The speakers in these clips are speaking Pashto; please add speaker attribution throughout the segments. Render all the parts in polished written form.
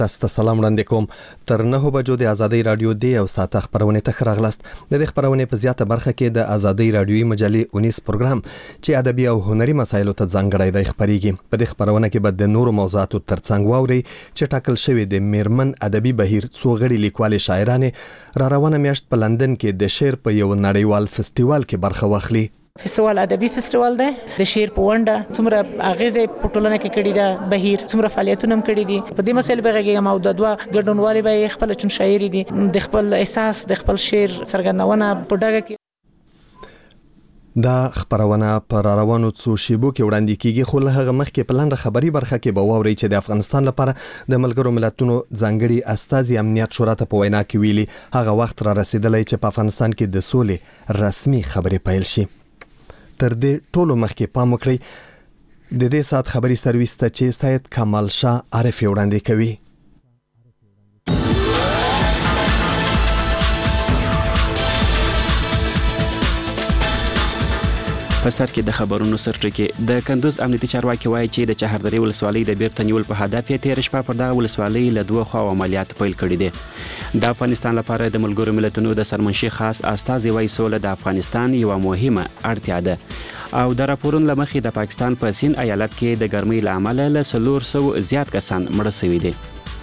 Speaker 1: تاسو ته سلام وړاندې کوم. تر 9 بجو د ازادۍ رادیو دی او ساته خبرونه ته راغلاست. د دې خبرونه په زیاته برخه کې د ازادۍ رادیوي مجلې 19 پروګرام چې ادبي او هنري مسایلو ته ځانګړی دی خبريږي. په دې خبرونه کې به د نورو موضوعاتو ترڅنګ واوري چې ټاکل شوی د میرمن ادبي بهیر څو غړي لیکوال شاعرانه را روانه میاشت په لندن کې د شعر په یو نړیوال فستیوال کې برخه واخلي.
Speaker 2: فستیوال ادبي فستیوال دی د شعر په ونډه څومره اغیزه په ټولنه کې کړي دا بهیر څومره فعالیتونه هم کړي دي. په دې مسایل بغږم او د دوه ګډونوالي به خپل چون شاعري دي د خپل احساس د خپل شعر څرګندونه په ډګه کې
Speaker 1: دا خبرونه پر روانو څو شیبو کې وړاندې کیږي. خو له هغه مخکې په لاندې خبري برخه کې به واوري چې د افغانستان لپاره د ملګرو ملتونو ځانګړي استازي امنیت شورا ته په وینا کې ویلي هغه وخت را رسیدلی چې په افغانستان کې د سولې رسمي خبرې پیل شي. تر دې ټولو مخکې پام وکړئ د دې سات خبري سرویس ته چې سید کمال شاه عارف وړاندې کوي.
Speaker 3: په سر کې د خبرونو سرټکی د کندوز امنیتي چارواکي وایي چې د چهردرې ولسوالۍ د بیرته نیول په هدف یې تیر شپه پر دغه ولسوالۍ له دوه خوا عملیات پیل کړي دي. د افغانستان لپاره د ملګرو ملتونو د سرمنشي خاص استازي وایي سوله د افغانستان یو مهمه اړتیا ده او د راپورونو لمخې د پاکستان په سین ایالت کې د ګرمۍ له امله له 400 زیات کسان مړه شوي دي.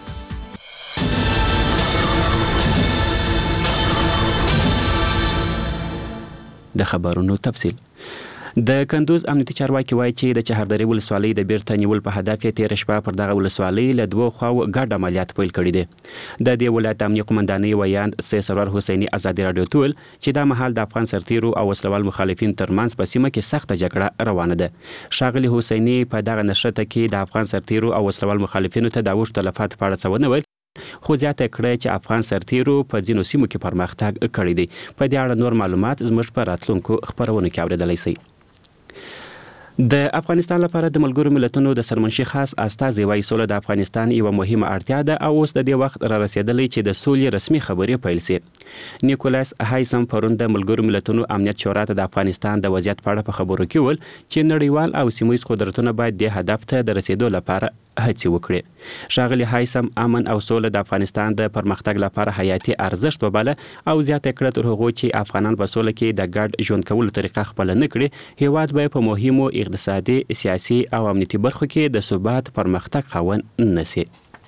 Speaker 3: د خبرونو تفصیل د کندوز امنیتي چارواکي وایي چې د چهردرې ولسوالۍ د بیرته نیول په هدف یې تیر شپه پر دغه ولسوالۍ له دوه خواو ګډ عملیات پیل کړي دي. د دې ولایت امنیه قومندانۍ ویاند سرور حسیني ازادي رادیو ټول چې دا مهال د افغان سرتیرو او وسلوال مخالفین ترمنځ په سیمه کې سخته جګړه روانه ده. ښاغلي حسیني په دغه نشرته کې د افغان سرتیرو او وسلوال مخالفینو ته د اوښتو تلفات په اړه څه ونه ویل خو زیاته کړه چې افغان سرتیرو په ځینو سیمو کې پرمختګ کړی دی. په دې اړه نور معلومات زموږ په راتلونکو خبرونو کې اورېدلی شئ. د افغانستان لپاره د ملګرو ملتونو د سرمنشي خاص استازي وایي سوله د افغانستان یو مهمه اړتیا ده او اوس د دې وخت را رسیدلی چې د سولې رسمي خبرې پیل شي. نیکولاس هایسم پرون د ملګرو ملتونو امنیت شورا ته د افغانستان د وضعیت په اړه په خبرو کې ویل چې نړیوال او سیمه ییز قدرتونه باید د هدف ته د رسیدو لپاره هڅې وکړي. ښاغلي هایسم امن او سوله د افغانستان د پرمختګ لپاره حیاتي ارزښت وباله او زیاته کړه تر هغو چې افغانان په سوله کې د ګډ ژوند کولو طریقه خپل نه کړي هیواد به په مهمو اقتصادي سیاسي او امنیتي برخو کې د ثبات پرمختګ خاوند نشي.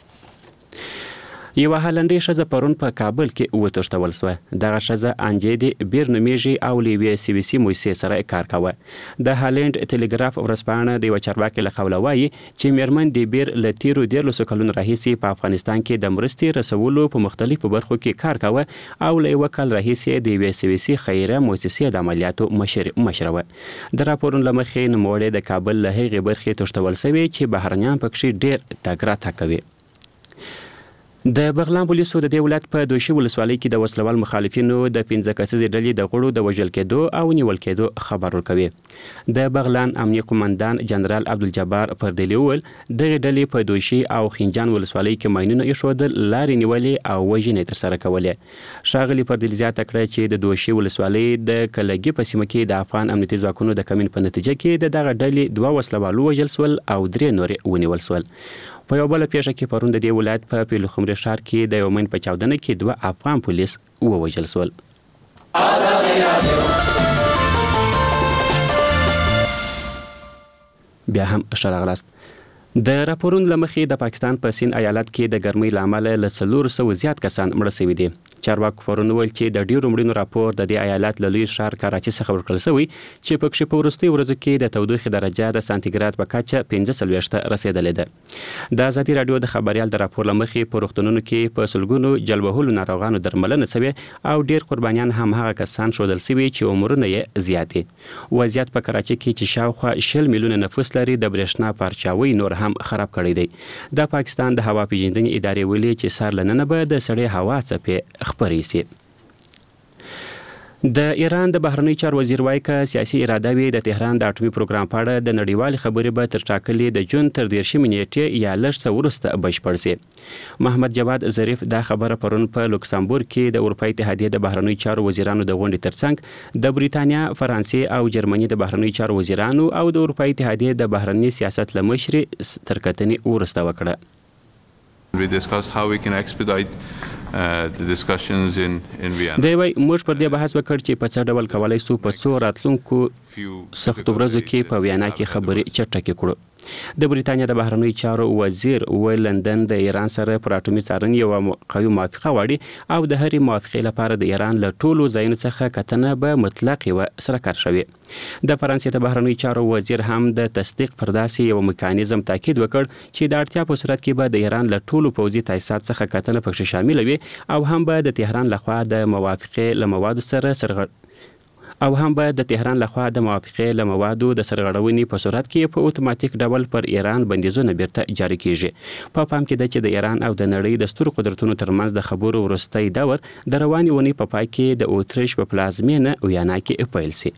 Speaker 3: یو هالندي ښځه پرون په کابل کې وتښتول شوه. دغه ښځه انجیدي بیر نومیږي او له یوې CBC مؤسسې سره کار کاوه. د هالند ټلګراف ورځپاڼه د یوه چارواکي له قوله وایي چې میرمن د بیر له تیرو 13 کلونو راهیسې په افغانستان کې د مرستې رسولو په مختلفو برخو کې کار کاوه او له یوه کال راهیسې د یوې CBC خیریه مؤسسې د عملیاتو مشره وه. د راپورونو له مخې نوموړې د کابل له هغې برخې تښتول شوې چې بهرنیان پکښې ډېر تګ راتګ کوي. د بغلان پولیسو د دې ولایت په دوشي ولسوالۍ کې د وسلوال مخالفینو د 15 کسیزې ډلې د غړو د وژل کېدو او نیول کېدو خبر ورکوي. د بغلان امنیه قومندان جنرال عبدالجبار پردیلي وویل دغې ډلې په دوشي او خینجان ولسوالۍ کې ماینونه ایښودل، لارې نیولې او وژنې ترسره کولې. ښاغلي پردیلي زیاته کړه چې د دوشي ولسوالۍ د کلګي په سیمه کې د افغان امنیتي ځواکونو د کمین په نتیجه کې د دغه ډلې 2 وسلوالو وژل سول او 3 نورې ونیول سول. په یو بله پیښه کې پرون د دې ولایت په پیلخمري ښار کې د یو مین په چاودنه کې 2 افغان پولیس ووژل سول. بیا هم ښه راغلاست. د راپورونو له مخې د پاکستان په سین ایالت کې د ګرمۍ له امله له 400 زیات کسان مړه شوي دي. چارواکو پرون وویل چې د ډېرو مړینو راپور د دې ایالت له لوی ښار کراچي څخه ورکړل شوی چې پکښې په وروستیو ورځو کې د تودوخې درجه د سانتیګراد په کچه 45 رسېدلې ده. د ازادي راډیو د خبریال د راپور له مخې په روغتونونو کې په سلګونو جلبهولو ناروغانو درملنه شوې او ډېر قربانیان هم هغه کسان ښودل شوي چې عمرونه یې زیات دي. وضعیت په کراچي کې چې شاوخوا 20 میلیونه نفوس لري د برېښنا پارچاوۍ نور هم خراب کړی دی. د پاکستان د هوا پیژندنې ادارې ویلي چې سهار له ننه به د سړې هوا څپې خپرې شي. د ایران د بهرنی چارو وزیر وایي که سیاسي اراده وي د تهران د اټومي پروګرام په اړه د نړیوالې خبرې به تر ټاکلې د جون تر 13 نیټې یا لږ څه وروسته بشپړ شي. محمد جواد ظریف دا خبره پرون په لوکسامبورګ کې د اروپا اتحادیې د بهرنی چارو وزیرانو د غونډې ترڅنګ د بریتانیا، فرانسې او جرمني د بهرنی چارو وزیرانو او د اروپا اتحادیې د بهرنی سیاست له مشرې تر کتنې وروسته وکړه.
Speaker 4: We discussed how we can expedite the discussions in Vienna.
Speaker 3: دی وای موږ پر دې بحث وکړ چې په څه ډول کولای سو په څو راتلونکو سختو ورځو کې په ویانا کې خبرې چټکې کړو. د بریتانیا د بهرنیو چارو وزیر لندن د ایران سره پر اټومي څارنې یو قوي موافقه غواړي او د هرې موافقې لپاره د ایران له ټولو ځایونو څخه کتنه به مطلق یوه سره کار شوې. د فرانسې د بهرنیو چارو وزیر هم د تصدیق پر داسې یو میکانیزم تاکید وکړ چې د اړتیا په صورت کې به د ایران له ټولو پوځي تاسیسات څخه کتنه پکې شامل وي او هم به د تهران لخوا د موافقې له موادو د سرغړونې په صورت کې په اتوماتیک ډول پر ایران بندیزونه بیرته جاری کیږي. په پام کې ده چې د ایران او د نړۍ د سترو قدرتونو ترمنځ د خبرو وروستی دور د روانې اونۍ په پای کې د اوتریش په پلازمینه ویانا کې پیل شي.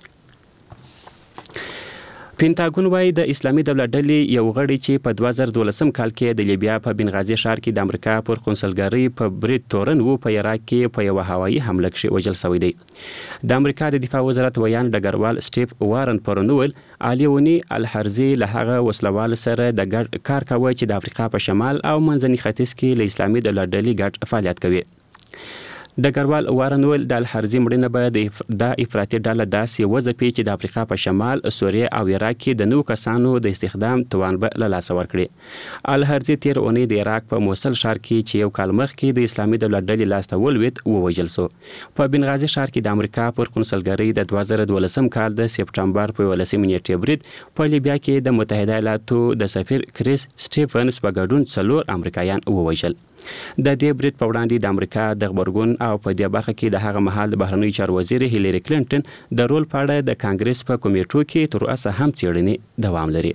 Speaker 3: پینټاګون وايي د اسلامي دولت ډلې یو غړی چې په 2012 کال کې د لیبیا په بنغازي ښار کې د امریکا پر قونسلګرۍ په برید تورن وو په عراق کې په یو هوایي حمله کې وژل شوی دی. د امریکا د دفاع وزارت ویان ډګروال سټیف وارن پرنول الیونی الحرزي له هغه وسلوال سره د ګډ کار کاوه چې د افریقا په شمال او منځني ختیځ کې له اسلامي دولت ډلې ګډ فعالیت کوي. ډګروال وارن ویل د الحرزي مړینه به د افراطي ډله داسې وځپي چې د افریقا په شمال، سوریه او عراق کې د نوو کسانو د استخدام توان به له لاسه ورکړي. الحرزي تیر اونۍ د عراق په موصل ښار کې چې یو کال مخکې د اسلامي دولت ډلې لاسته ولوېد ووژل شو. په بنغازي ښار کې د امریکا پر قونسلګرۍ د 2012 کال د سپټمبر په 11 نیټې برید په لیبیا کې د متحده ایالاتو د سفیر کریس سټیفنز په ګډون 4 امریکایان ووژل. د دې برید په وړاندې د امریکا د غبرګون او په دې برخه کې د هغه مهال د بهرنیو چارو وزیر هیلری کلینټن د رول په اړه د کانګرس په کمیټو کې تر اوسه هم څېړنې دوام لري.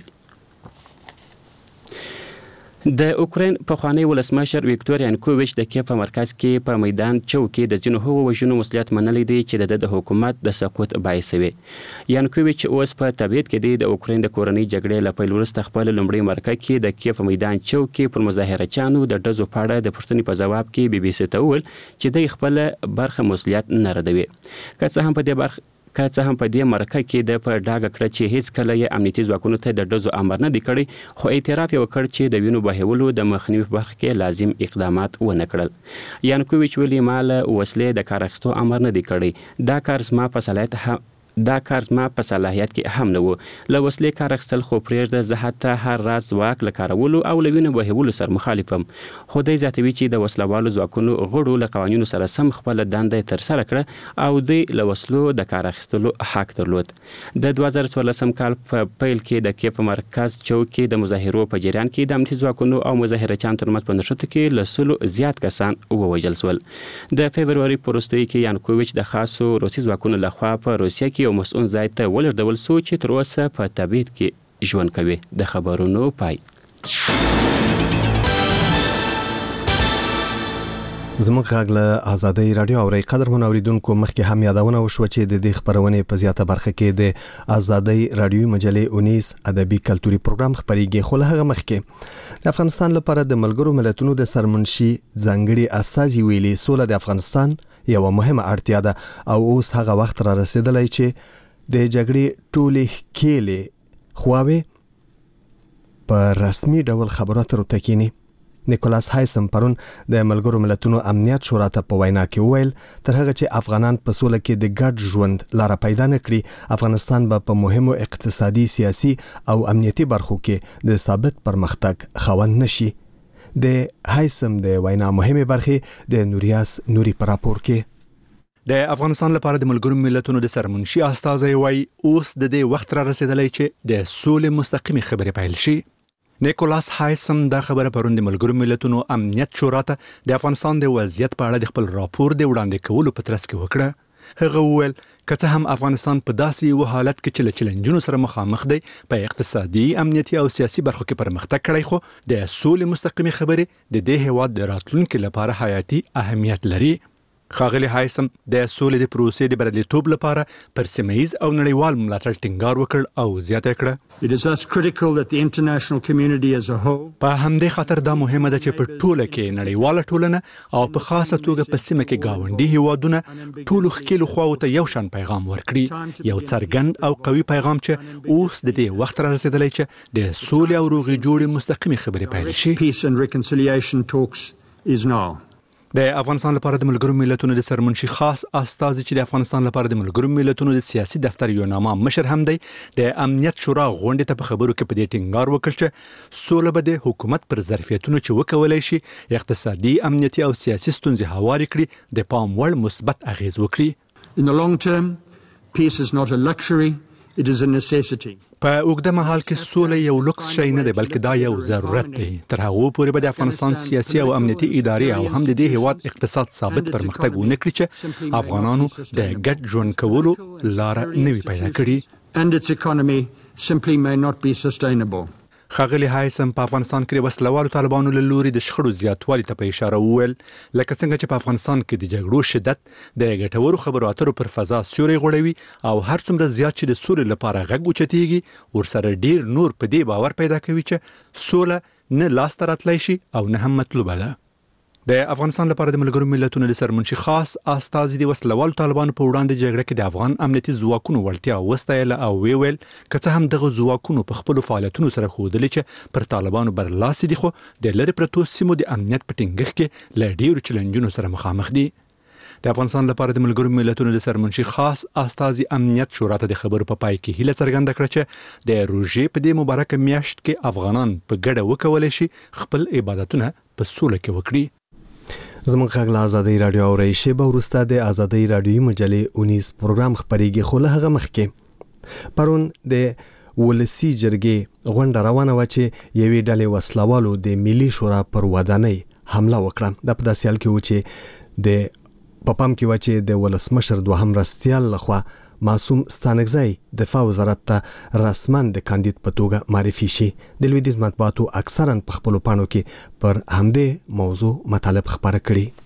Speaker 3: د اوکراین پخوانی ولسمشر ویکتور یانکوویچ د کیف مرکز کې په میدان چوک کې د ځینو هغو وژنو مسؤلیت منلی دی چې د حکومت د سقوط باعث وي. یانکوویچ اوس په تبعید کې دی. د اوکراین د کورنۍ جګړې له پیل وروسته خپل لومړی مرکه کې د کیف میدان چوک کې پر مظاهرچیانو د ډزو په اړه د پوښتنې په ځواب کې بي بي سي ته وویل چې دوی خپل برخه مسؤلیت نه ردوي. که څه هم په دې مرکه کې د په ډاګه کړه چې هیڅ کله یې امنیتي ځواکونو ته د ډزو امر نه دی کړی، خو اعتراف یې وکړ چې د وینو بهولو د مخنیوي په برخه کې لازم اقدامات ونه کړل. یانکوویچ ویلي ما له وسلې د کار اخیستو امر نه دی کړی. دا کار زما په صلاحیت کې هم نه و. له وسلې کار اخیستل خو پرېږده، زه حتی هر راز ځواک له کارولو او له وینو بهولو سره مخالفم. خو دی زیاتوي چې د وسلوالو ځواکونو غړو له قوانینو سره سم خپله دنده ترسره کړه او دوی له وسلو د کار اخیستلو حق درلود. د 2014 کال په پیل کې د کیف مرکز چوک کې د مظاهرو په جریان کې د امنیتي ځواکونو او مظاهرچیانو ترمنځ په نښتو کې له 100 زیات کسان ووژل شول. د فبروري په وروستیو کې یانکوویچ د خاصو روسي ځواکونو لخوا په روسیه کې یو مسؤل ځای ته ولېږدول شو چې تر اوسه په تبعید کې ژوند کوي. د خبرونو پای.
Speaker 1: زموږ غږ له آزادۍ رادیو اوري. قدرمن اوریدونکو، مخکې هم یادونه وشوه چې د دې خبرونې په زیاته برخه کې د آزادۍ رادیو مجلې اونیس ادبي کلتوري پروګرام خبريږي. خو له هغه مخکې د افغانستان لپاره د ملګرو ملتونو د سرمنشي ځانګړي استازي ویلي سوله د افغانستان یو مهمه اړتیا ده او اوس هغه وخت را رسیدلی چې د جګړې ټولې کېلې خواوې په رسمي ډول خبرو اترو تکینی. نیکولاس هایسم پرون د ملګرو ملتونو امنیت شورا ته په وینا کې وویل تر هغه چې افغانان په سوله کې د ګډ ژوند لاره پیدا نکړي، افغانستان به په مهمو اقتصادي، سیاسي او امنیتي برخو کې د ثابت پرمختګ خاوند نشي. د هایسم د وینا مهمه برخه د نوریاس نوري پر راپور کې.
Speaker 5: د افغانستان لپاره د ملګرو ملتونو د سرمنشي استازي وایي اوس د دې وخت را رسیدلی چې د سولې مستقیمي خبرې پیل شي. نیکولاس هایسم دا خبره پرون د ملګرو ملتونو امنیت شورا ته د افغانستان د وضعیت په اړه د خپل راپور د وړاندې کولو په ترڅ کې وکړه. هغه وویل که څه هم افغانستان په داسې یو حالت کې چې له چیلنجونو سره مخامخ دی، په اقتصادي، امنیتي او سیاسي برخو کې پرمختګ کړی، خو د سولې مستقیمي خبرې د دې هیواد د راتلونکي لپاره حیاتي اهمیت لري. ښاغلي هایسم د سولې د پروسې د بریالیتوب لپاره پر سیمه‌ییز او نړیوال ملاتړ ټینګار وکړ او زیاته کړه
Speaker 6: It is thus critical that the international community as a whole
Speaker 5: په همدې خاطر دا مهمه ده چې په ټوله کې نړیواله ټولنه او په خاصه توګه په سیمه کې گاونډي هیوادونه ټولو ښکیلو خواو ته یو شان پیغام ورکړي یو څرګند او قوي پیغام چې اوس د دې وخت را رسیدلی چې د سولې او روغې جوړې مستقیمې خبرې پیل شي.
Speaker 6: peace and reconciliation talks is now.
Speaker 5: د افغانستان لپاره د ملګرو ملتونو د سرمنشي خاص استازي چې د افغانستان لپاره د ملګرو ملتونو د سیاسي دفتر یو نامه مشر هم دی د امنیت شورا غونډې ته په خبرو کې په دې ټینګار وکړ چې سوله به د حکومت پر ظرفیتونو چې وکولای شي اقتصادي امنیتي او سیاسي ستونزې هوارې کړي د پام وړ مثبت اغیز وکړي.
Speaker 6: In the long term, peace is not a luxury, it is a necessity.
Speaker 5: په اوږده مهال کې سوله یو لوکس شی نه دی بلکې دا یو ضرورت دی. تر هغه پورې به د افغانستان سیاسي او امنیتي ادارې او هم د دې هیواد اقتصاد ثابت پرمختګ ونه کړي چې افغانانو د ګډ ژوند کولو لار نه وي پیدا کړې.
Speaker 6: And its economy simply may not be sustainable.
Speaker 5: ښاغلي هایسم په افغانستان کې د وسلوالو طالبانو له لوري د شخړو زیاتوالي ته په اشاره وویل لکه څنګه چې په افغانستان کې د جګړو شدت د ګټورو خبرو اترو پر فضا سیوری غوړوي او هر څومره زیات چې د سولې لپاره غږ اوچتېږي ورسره ډیر نور په دې باور پیدا کوي چې سوله نه لاسته راتلی شي او نه هم مطلوبه ده. د افغانستان لپاره د ملګرو ملتونو د سرمنشي خاص استازي د وسلوالو طالبانو په وړاندې جګړه کې د افغان امنیتي ځواکونو وړتیا وستایله او ویل که څه هم دغه ځواکونو په خپل فعالیتونو سره ښودلي چې پر طالبانو برلاسي دي خو د لری پرتو سیمو د امنیت په ټینګښت کې له ډیرو چیلنجونو سره مخامخ دي. د افغانستان لپاره د ملګرو ملتونو د سرمنشي خاص استازي امنیت شورا ته د خبرو په پای کې هیله څرګنده کړه چې د روژې په دې مبارکه میاشت کې افغانان په ګډه وکولای شي خپل عبادتونه په سوله کې وکړي.
Speaker 1: زموږ غږ له ازادۍ رادیو اورئ شیبه وروسته د ازادۍ رادیوي مجلې 19 پروګرام خپرېږي خو له هغه مخکې پرون د ولسي جرګې غونډه روانه وه چې یوې ډلې وسلوالو د ملي شورا پر ودانۍ حمله وکړه. دا په داسې حال کې و چې د په پام کې و چې د ولسمشر دوهم مرستیال لخوا معصوم ستانکزی دفاع وزارت ته رسما د کاندید په توګه معرفي شي. د لویدیځ مطبوعاتو اکثرا په خپلو پاڼو کې پر همدې موضوع مطالب خپاره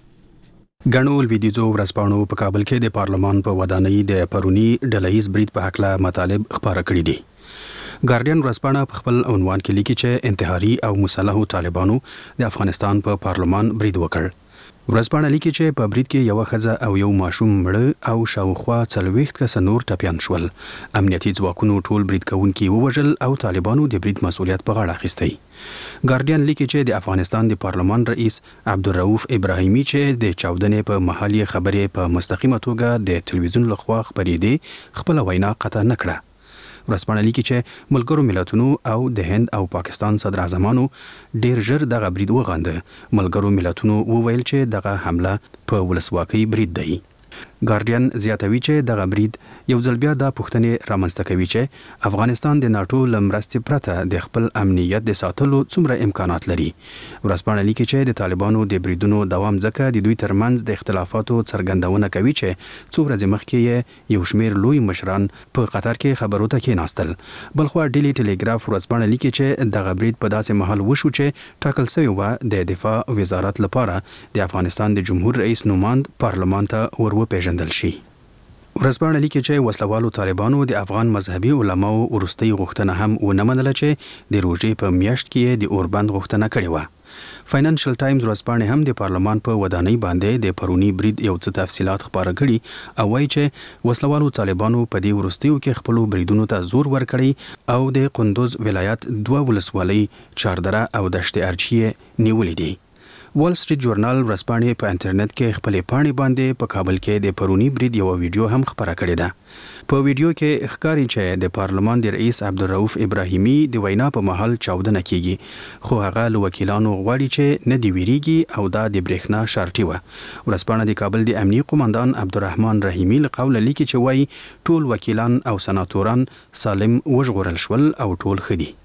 Speaker 1: کړي.
Speaker 3: ګڼو لویدیځو ورځپاڼو په کابل کې د پارلمان په ودانۍ د پرونی ډلهییز برید په هکله مطالب خپاره کړي دي. ګارډین ورځپاڼه په خپل عنوان کې لیکي چې انتحاري او مسلحو طالبانو د افغانستان په پارلمان برید وکړ. ورځپاڼه لیکي چې په برید کې یو ښځه او یو ماشوم مړه او شاوخوا 40 کسه نور ټپیان شول. امنیتي ځواکونو ټول برید کوونکي ووژل او طالبانو د برید مسؤلیت په غاړه اخیستی. ګارډین لیکي چې د افغانستان د پارلمان رئیس عبدالرؤف ابراهیمي چې د چاودنې په محل خبرې په مستقیمه توګه د تلویزیون لخوا خپرېدې خپل وینا قطع نه کړه. ورځپاڼه لیکي چې ملګرو ملتونو او د هند او پاکستان صدر اعظمانو ډیر ژر دغه برید وغانده. ملګرو ملتونو وویل چې دغه حمله په ولسواکۍ برید دی. ګارډین زیاتوي چې دغه برید یو ځل بیا د پښتنې رامنځته کوي چې افغانستان د ناتو لمرستې پرته د خپل امنیت د ساتلو څومره امکانات لري. ورځپاڼه لیکي چې د طالبانو د بریدونو دوام ځکه د دوی ترمنځ د اختلافاتو څرګندونه کوي چې څو ورځې مخکې یو شمیر لوی مشران په قطر کې خبرو ته کېناستل. بلخوا ډیلی ټلګراف ورځپاڼه لیکي چې دغه برید په داسې مهال وشو چې ټاکل شوی و د دفاع وزارت لپاره د افغانستان د جمهور رئیس نوماند پارلمان ته وروپېژندل شي. ورځپاڼه لیکي چې وسلوالو طالبانو د افغان مذهبي علماو وروستۍ غوښتنه هم ونه منله چې د روژې په میاشت کې د اوربند غوښتنه کړې وه. فاینانشل ټایمز ورځپاڼه هم د پارلمان په ودانۍ باندې د پرونی برید یو څه تفصيلات خبره کړي او وایي چې وسلوالو طالبانو په دې وروستیو کې خپل بریدونو ته زور ورکړي او د قندوز ولایت 2 ولسوالۍ چاردره او دشت ارچی نیولې دي. وال سټریټ جورنال ورځپاڼې په انټرنیټ کې خپلې پاڼې باندې په کابل کې د پرونی برید یو ویډیو هم خبره کړې ده. په ویډیو کې ښکاري چې د پارلمان د رئیس عبدالرؤف ابراهیمي د وینا په محل چاودنه کیږي خو هغه له وکیلانو غواړي چې نه دی ویریږي او دا د برېښنا شارټي و. ورځپاڼه د کابل د امنیتي قومندان عبدالرحمن رحیمي له قوله لیکي چې وایي ټول وکیلان او سناتوران سالم وژغورل شول او ټول ښه دي.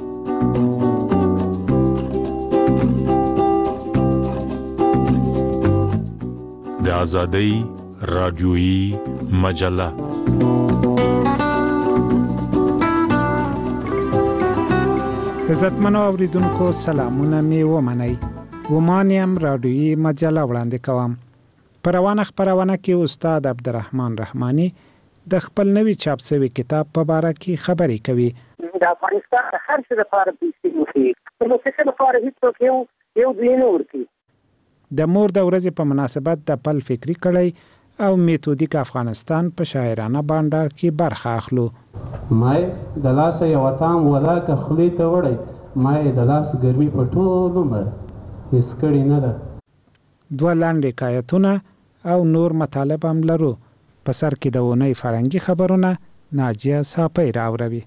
Speaker 7: د ازادۍ رادیویی مجله
Speaker 8: عزتمنو اوریدونکو سلامونه می ومنئ. ومانیم رادیویی مجله وړاندې کوم. په روانه خپرونه کې استاد عبدالرحمن رحماني د خپل نوي چاپ شوي کتاب په اړه کې خبرې کوي.
Speaker 9: د افغانستان د هر څه لپاره پیسې مخې د موسیقۍ لپاره هیڅوک یو دوی نه ورکي.
Speaker 8: د مور د ورځې په مناسبت د پل فکری کړی او میتودیک افغانستان په شاعرانه بانډار کې برخه اخلو.
Speaker 10: مای د لاس یو تام ولاکه خلی ته وړي مای د لاس ګرمي په ټول عمر هیڅ کړی نه ده.
Speaker 8: دوه لاندې حکایتونه او نور مطالب هم لرو. په سر کې د اونۍ فرنګي خبرونه ناجیه صافی راوړي.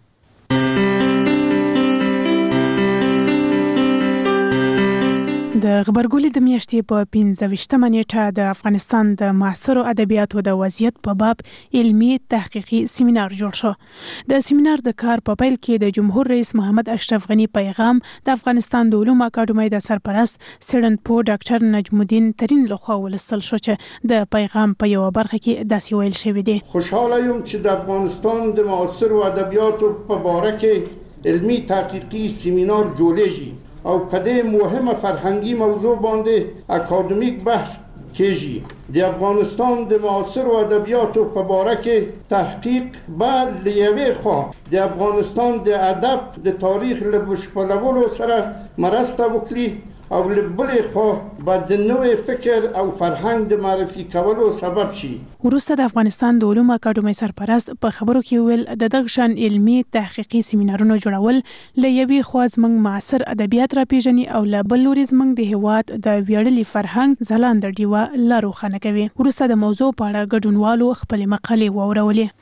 Speaker 11: د غبرګولي د میاشتې په 15مه نیټه د افغانستان د معاصرو ادبیاتو د وضعیت په باب علمي تحقیقي سیمینار جوړ شو. د سیمینار د کار په پیل کې د جمهور رئیس محمد اشرف غنی پیغام د افغانستان د علومو اکاډمۍ د سرپرست څېړنپوه ډاکټر نجم الدین ترین لخوا ولوستل شو چې د پیغام په یو برخه کې داسې ویل شوی دی:
Speaker 12: خوشحاله یم چې د افغانستان د معاصرو ادبیاتو په باره کې علمي تحقیقي سیمینار جوړیږي او په دې مهمه فرهنګي موضوع باندې اکادمیک بحث کیږي. د افغانستان د معاصرو ادبیاتو په باره کې تحقیق بعد له یوې خوا د افغانستان د ادب د تاریخ له بشپړولو سره مرسته وکړي او له بلې خوا به د نوې فکر او فرهنګ د معرفي کولو سبب شي.
Speaker 11: وروسته د افغانستان د علومو اکاډمۍ سرپرست په خبرو کې ویل د دغه شان علمي تحقیقي سیمینارونو جوړول له یوې خوا زموږ معاصر ادبیات راپیژني او له بل لوري زموږ د هیواد د ویاړلي فرهنګ ځلانده ډیوه لا روښانه کوي. وروسته د موضوع په اړه ګډونوالو خپل مقالې واورولې.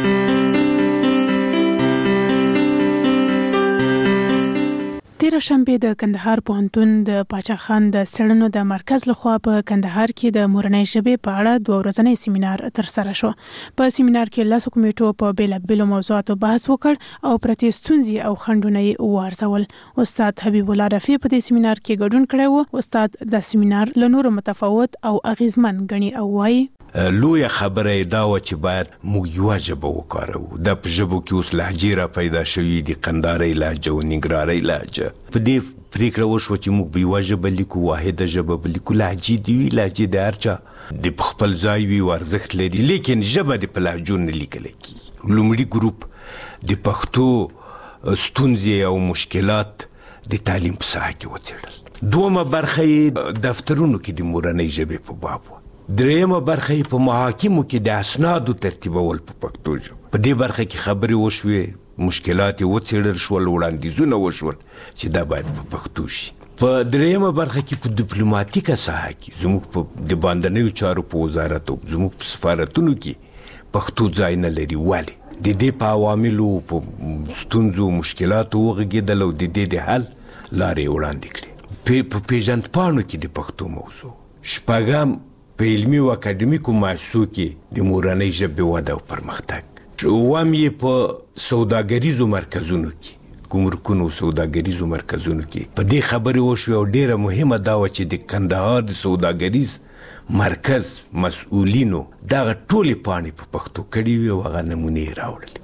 Speaker 11: تیر شنبه د کندهار پوهنتون د پاچا خان د څېړنو د مرکز لخوا په کندهار کې د مورنۍ ژبې په اړه 2 ورځنی سیمینار ترسره شو. په سیمینار کې لاسو کمیټو په بیلابیلو موضوعاتو بحث وکړ او پرتې ستونزې او خنډونه یې وارزول. استاد حبیب الله رفیع په دې سیمینار کې ګډون کړی و. استاد د سیمینار له نورو متفاوت او اغیزمن ګڼي او وایي:
Speaker 13: لویه خبره دا و چې باید موږ یوه ژبه وکاروو. د په ژبو کې اوس لهجې را پیدا شوي دي، قندارۍ لهجه او ننګرهارۍ لهجه. په دې پریکړه وشوه چې موږ به یوه ژبه لیکو، واحده ژبه به لیکو. لهجې دې وي، لهجې د هر چا د په خپل ځای وي او ارزښت لري، لیکن ژبه دې په لهجو نه لیکلی کېږي. لومړي ګروپ د پښتو ستونزې او مشکلات د تعلیم په ساحه کې وڅېړل. دومه برخه یې دفترونو کې د مورنۍ ژبې په باب وه. دریمه برخه یې په محاکمو کې د اسنادو ترتیبول په پښتو ژبه. په دې برخه کې خبرې وشوې، مشکلات یې وڅېړل شول، وړاندیزونه وشول چې دا باید په پښتو شي. په دریمه برخه کې په ډیپلوماتیکه ساحه کې زموږ په د باندنیو چارو په وزارت او زموږ په سفارتونو کې پښتو ځای نه لري. ولې؟ د دې په عواملو، په ستونزو، مشکلاتو وغږېدل او د دې د حل لارې وړاندې کړې. په پیژندپاڼو کې د پښتو موضوع. شپږم، په علمي او اکاډمیکو مؤسسو کې د مورنۍ ژبې وده او پرمختګ. اووم یې په سوداګریزو مرکزونو کې، ګمرکونو سوداګریزو مرکزونو کې په دې خبرې وشوې او ډیره مهمه دا وه چې د کندهار د سوداګریز مرکز مسؤلینو دغه ټولې پاڼې په پښتو کړې وي او هغه نمونې یې راوړلې.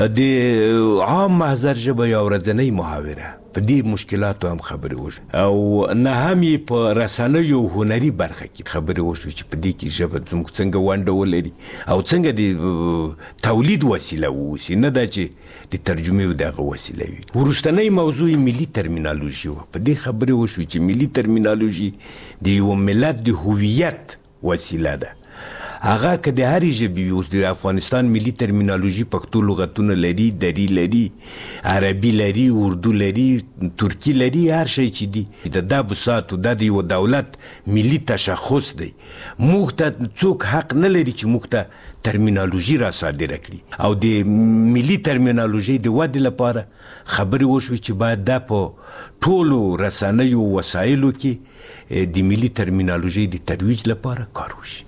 Speaker 13: د عام محضر ژبه یا ورځنۍ محاوره په دې مشکلاتو هم خبرې وشوې او نه هم یې په رسنیو هنري برخه کې خبرې وشوې چې په دې کې ژبه زموږ څنګه ونډه ولري او څنګه د تولید وسیله واوسي، نه دا چې د ترجمې او دغه وسیله وي. وروستنۍ موضوع ملي ترمینالوژي وه. په دې خبرې وشوې چې ملي ترمینالوژي د یو ملت د هویت وسیله ده. هغه که د هرې ژبې اوس د افغانستان ملي ترمینالوژي پښتو لغتونه لري، دری لري، عربي لري، اردو لري، ترکی لري، هر شی چې دي د دا بساطو دا د یو دولت ملي تشخص دی. موږ ته څوک حق نه لري چې موږ ته ترمینالوژي را صادره کړي او د ملي ترمینالوژي د ودې لپاره خبرې وشوې چې باید دا په ټولو رسنیو وسایلو کې د ملي ترمینالوژي د ترویج لپاره کار وشي.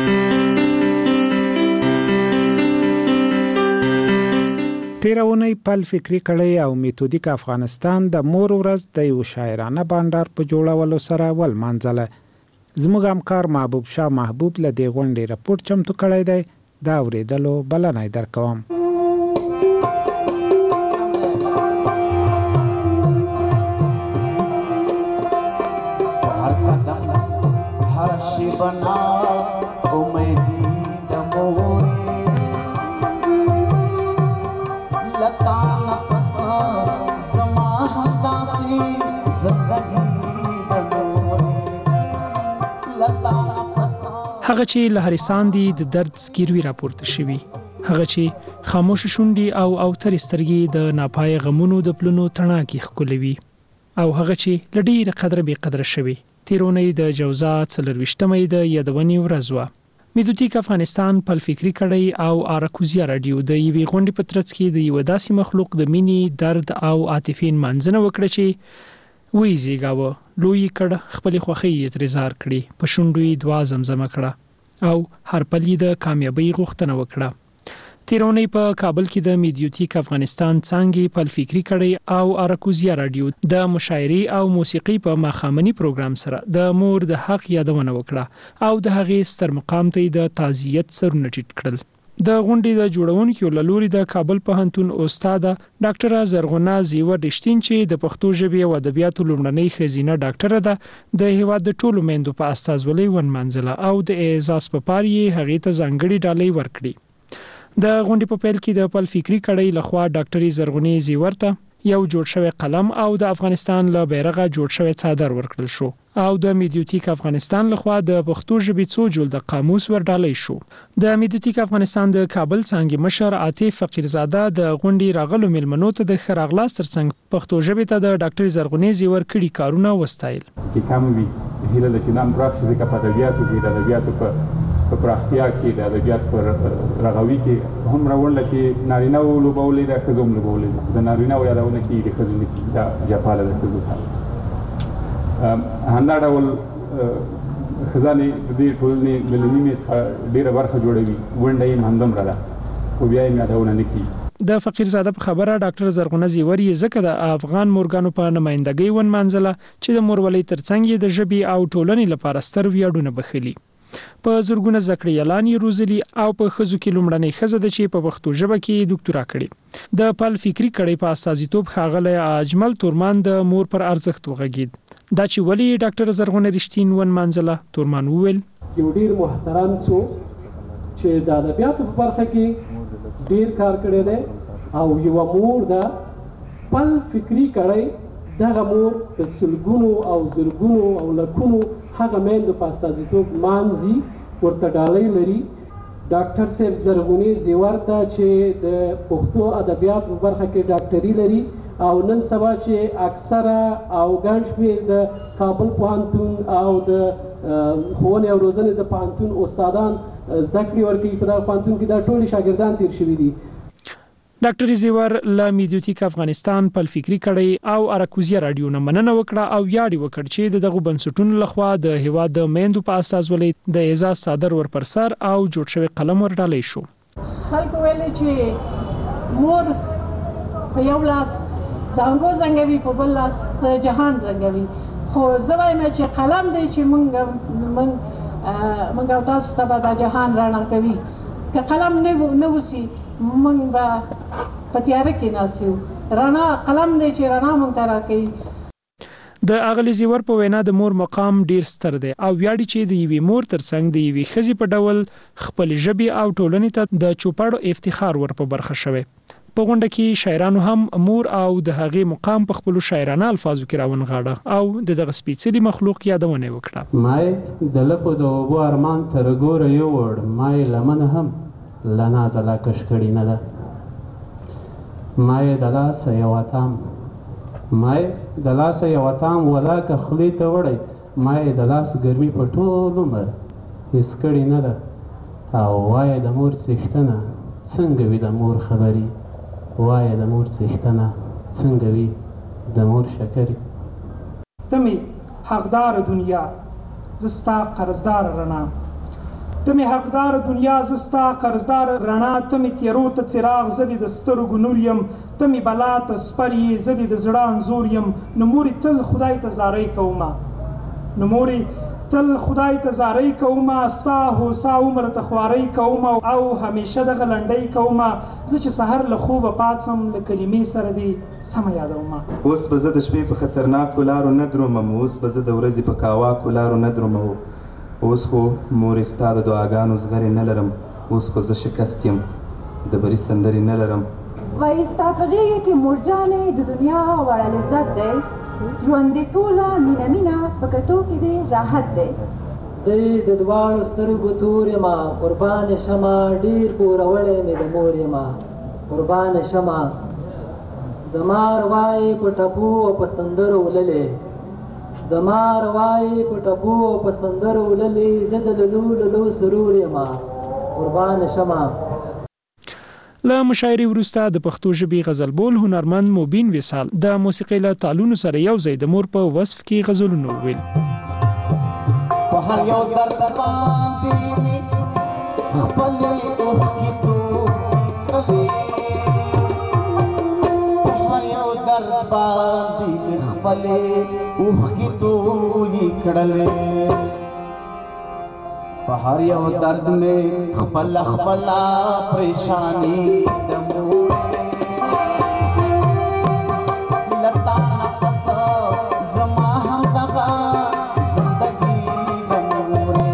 Speaker 8: تیرونی پل فکری کړی او میتودیک افغانستان د مور ورځ د یو شاعرانه بانډار په جوړولو سره ولمانځله. زموږ همکار محبوب شاه محبوب له دې غونډې راپورټ چمتو کړی دی. دا اورېدلو بلنه یې درکوم.
Speaker 14: هر قدم هر شی بنا هغه چې لهریسان دي د درد سکیروي راپورته شوی، هغه چې خاموش شونډي او تر سترګې د ناپای غمونو د پلونو تڼاکي خکولوي، او هغه چې لډیر قدر به قدر شوی. تیرونی د جوزات 24مې د یادونې ورځ وه. میدوتیک افغانستان په فکری کړي او آراکوزیا رادیو د یوې غونډې په ترڅ کې د یو داسې مخلوق د مینې، درد او عاطفین منځنه وکړه چې وی زیګاوه، لوی کړه، خپل خوخي اعتراض کړي، په شونډوي دوا زمزمه کړه او هر پلی د کامیابی غوښتنه وکړه. تیرونی په کابل کې د میدیوتیک افغانستان څنګه په فکری کړي او آراکوزیا رادیو د مشاعري او موسیقي په ماخامنی پروګرام سره د مور د حق یادونه وکړه او د هغې ستر مقام ته د تعزیت سرونه ټیټ کړل. د غونډې د جوړونکو لوري د کابل پوهنتون استاد ډاکټر زرغونه زیور رښتین چې د پښتو ژبې او ادبیاتو لومړنۍ خزینه ډاکټر ده، د هیواد د ټولو میندو په استازولۍ ونمنځله او د اعزاز په پاری هغې ته ځانګړي ډالۍ ورکړي. د غونډې په پیل کې د خپل فکری کړي لخوا ډاکټر زرغونی زیور ته یو جوړ شوی قلم او د افغانستان له بیرغه جوړ شوی څادر ورکړل شو او د میدیوتیک افغانستان لخوا د پښتو ژبې څو جوړ د قاموس ورډالۍ شو. د میدیوتیک افغانستان د کابل څنګه مشر عاطف فقیرزاده د غونډې راغلو ملمنو ته د خراغلاس ترڅنګ پښتو ژبې ته د ډاکټر زرغونی زیور کړي کارونه وستایل.
Speaker 15: چې کوم وی هیله د چنان برابر شي د ادبیاتو د ادبیاتو په پراختیا کې د ادبیات پر رغوي کې هم راوړل چې نارینه او لوبولې د خزوم لوبولې د نارینه او یادونه کې د خزوم کې د جپاله د خزوم همدا ډول خزانه د دې ټولنې ملي میس ډیره برخه جوړوي ونډه یې هم راځي او بیا یې یادونه نکړي.
Speaker 14: د فقیرزاده په خبره ډاکټر زرغونه زیور یې ځکه د افغان مورګانو په نمائندګۍ ونمنځله چې د مورولۍ ترڅنګ د ژبې او ټولنې لپاره ستر ویاړونه بخلي. په زورګونه ذکر یلانی روزلی او په خزو کې لومړنۍ خزه د چې په پښتو ژبه کې ډاکټرا کړي. د پال فکری کړي په اساسیتوب خاغله اجمل تورمان د مور پر ارزښت وغږید. دا چې ولی ډاکټر زرغونه رښتین ونمنځله. تورمان وویل
Speaker 10: یو ډیر محترم څو چې د ادبیاتو په برخه کې ډیر کار کړی دی او یو مور د پال فکری کړي دغه مور د سلګونو او زرګونو او لکونو هغه میندو په استازیتوب مانځي ورته ډالۍ لري. ډاکټر صاحب زرغونی زیور ته چې د پښتو ادبیات په برخه کې ډاکټري لري او نن سبا چې اکثره او ګڼ شمېر د کابل پوهنتون او د ښوونې او روزنې د پوهنتون استادان زده کړې ورکوي په دغه پوهنتون کې دا ټول شاګردان تیر شوي دي.
Speaker 14: ډاکټر زیور له میدیوتیک افغانستان په فکری کړي او آراکوزیا رادیو نه مننه وکړه او یاړي وکړ چې دغه بنسټونو لخوا د هیواد د میندو په اساسولۍ د اعزاز صادر ور پر سر او جوړ شوی قلم ورډالۍ شو.
Speaker 16: خلکو ویل چې مور په یو لاس زنګو زنګوي په بل لاس جهان زنګوي، خو زه وایم چې قلم دی چې موږ او تاسو ته به دا جهان رڼا کوي. که قلم نه وسی موږ به په تیاره کې ناسیو. رڼا قلم دی چې رڼا موږ ته راکوي.
Speaker 14: د اغلی زیور په وینا د مور مقام ډیر ستر دی او ویاړي چې د یوې مور ترڅنګ د یوې ښځې په ډول خپل ژبې او ټولنې ته د چوپړو افتخار ور په برخه شوی. په غونډه کې شاعرانو هم مور او د هغې مقام په خپل شاعرانه الفاظو کې راونغاړه او دغه سپیڅلي مخلوق یادونه وکړه.
Speaker 10: مای د لپو د اوبو ارمان تر ګوره یو وړ مای لمن هم لنازله کشکړی نه ده. مای د لاس یو اتام مای د لاس یو اتام ولا که خلی ته وړي مای د لاس ګرمي په ټول عمر هیڅ کړی نه ده. او وای د مور څښتنه څنګه وي د مور خبري، وای د مور څښتنه څنګه وي د مور شکري.
Speaker 17: تمی حقدار دنیا زستا قرضدار رڼا، تمی حقدار دنیا زستا قرضدار رڼا، تمی تیرو ته څراغ زدي د سترګو نور یم، تمی بلا ته سپری زدي د زړه انزور یم. نو مورې تل خدای ته زارۍ کومه، نو مورې تل خدای ته زارۍ کومه، سا هوسا عمر ته خوارۍ کومه او همیشه دغه لنډۍ کومه. زه چې سحر له خوبه پاڅم له کلمې سره دې سمه یادومه.
Speaker 18: اوس به زه د شپې په خطرناکو لارو نه درومم، اوس به زه د ورځې په کاواکو لارو نه درومم. اوس خو مورې ستا د دعاګانو زغرې نه لرم، اوس خو زه شکست یم د بري سندرې نه لرم.
Speaker 19: وایي ستا په غېږه کې مورجانې د دنیا وړه لذت دی، ژوند دې ټوله مینه مینه په کټو کې دې راحت دی.
Speaker 10: زه د دواړو سترګو تور یمه قربان شمه ډېر پوروړی مې د مور یمه قربان شمه زما روای په ټپو او په سندرو وللې زما روای په ټپو او په سندرو وللې زه د لولو سرور یمه قربان شمه.
Speaker 14: له مشاعرې وروسته د پښتو ژبې غزل بول هنرمند مبین وصال د موسیقۍ له تالونو سره یو ځای د مور په وصف کې غزلونه وویل.
Speaker 20: په هر یو درد باندې مې خپلې اوښکې تویې کړلې په هر یو درد باندې مې خپلې اوښکې تویې کړلې په هر یو درد مې خپله پریشانی د مورې له تا نه پس زما همدغه زندګي د مورې.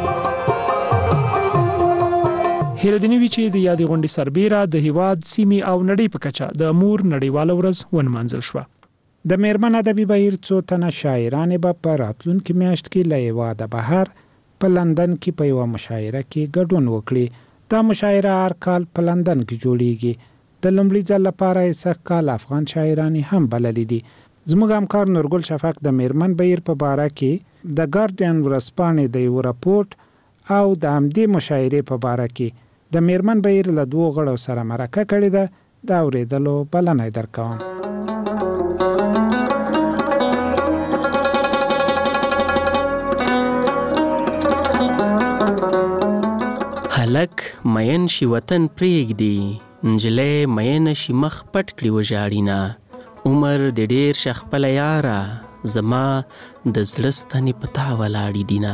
Speaker 14: هیله دې نه وي چې د یادې غونډې سربیره د هیواد سیمې او نړۍ په کچه د امور نړیواله ورځ ونمانځل شوه.
Speaker 8: د میرمن ادبي بهیر څو تنه شاعرانې به په راتلونکي میاشت کې له هیواده بهر په لندن کې په یوه مشاعره کې ګډون وکړي. دا مشاعره هر کال په لندن کې جوړیږي. د لومړي ځل لپاره یې سږ کال افغان شاعرانې هم بللي دي. زموږ همکار نورګل شفق د میرمن بهیر په باره کې د ګارډین ورځپاڼې د یو راپورټ او د همدې مشاعرې په باره کې د میرمن بهیر له دوو غړو سره مرکه کړې ده. د اورېدلو بلنه یې درکوم.
Speaker 21: هلک مین شي وطن پرېږدي نجلۍ مین شي مخ پټ کړي وژاړينه عمر د ډېر شخپله یاره زما د زړه ستنې په تا ولاړې دینه.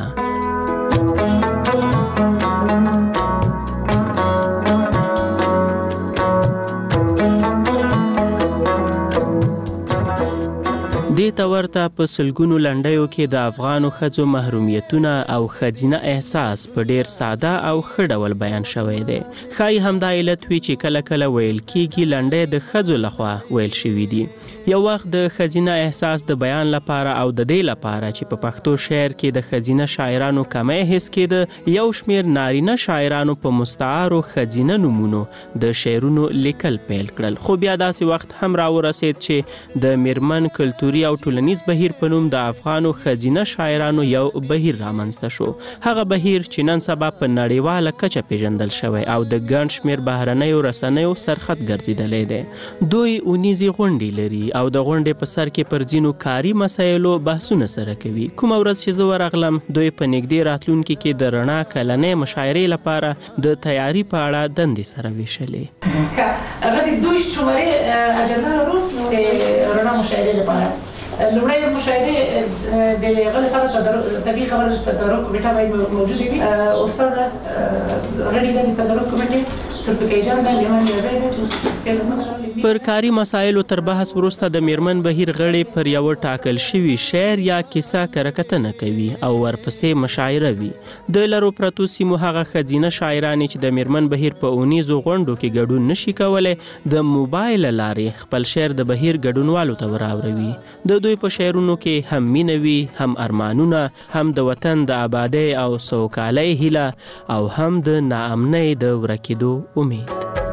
Speaker 21: دې ته ورته په سلګونو لنډیو کې د افغانو ښځو محرومیتونه او ښځینه احساس په ډیر ساده او ښه ډول بیان شوی دی. ښایي همدا علت وي چې کله کله ویل کېږي لنډۍ د ښځو لخوا ویل شوي دي. یو وخت د ښځینه احساس د بیان لپاره او د دې لپاره چې په پښتو شعر کې د ښځینه شاعرانو کمی حس کېده یو شمېر نارینه شاعرانو په مستعارو ښځینه نومونو د شعرونو لیکل پیل کړل. خو بیا داسې وخت هم راورسېد چې د میرمن کلتوري او ټولنیز بهیر په نوم د افغانو ښځینه شاعرانو یو بهیر رامنځته شو. هغه بهیر چې نن سبا په نړیواله کچه پیژندل شوی او د ګڼ شمېر بهرنیو رسنیو سرخط ګرځېدلی دی. دوی اونیزې غونډې لري او د غونډې په سر کې پر ځینو کاري مسایلو بحثونه سره کوي. کومه ورځ چې زه ورغلم دوی په نږدې راتلونکي کې د رڼا کلنۍ مشاعرې لپاره د تیاری په اړه دندې سره ویشلې.
Speaker 2: هغه د دوی شمارې اجنډا لرو د رڼا مشاعرې لپاره. لومړی مشاهده د هغه لپاره طبیعي خبره د تدارک کمیټه باید موجود وي. استاد غړي د تدارک کمیټې ترپکیجان د لیمان یوازې
Speaker 21: پر کاري مسایلو تر بحث وروسته د میرمن بهیر غړي پر یو ټاکل شوی شعر یا کیسه کرکټنه کوي او ورپسې مشاعره وي. د لرو پرتو سیمو هغه ښځینه شاعرانې چې د میرمن بهیر په اونیزو غونډو کې ګډون نشي کولی د موبایل لارې خپل شعر د بهیر ګډونوالو ته وراوروي. د دوی په شعرونو کې هم مینه وي، هم ارمانونه، هم د وطن د آبادۍ او سوکالۍ هیله او هم د ناامنۍ د ورکېدو امید.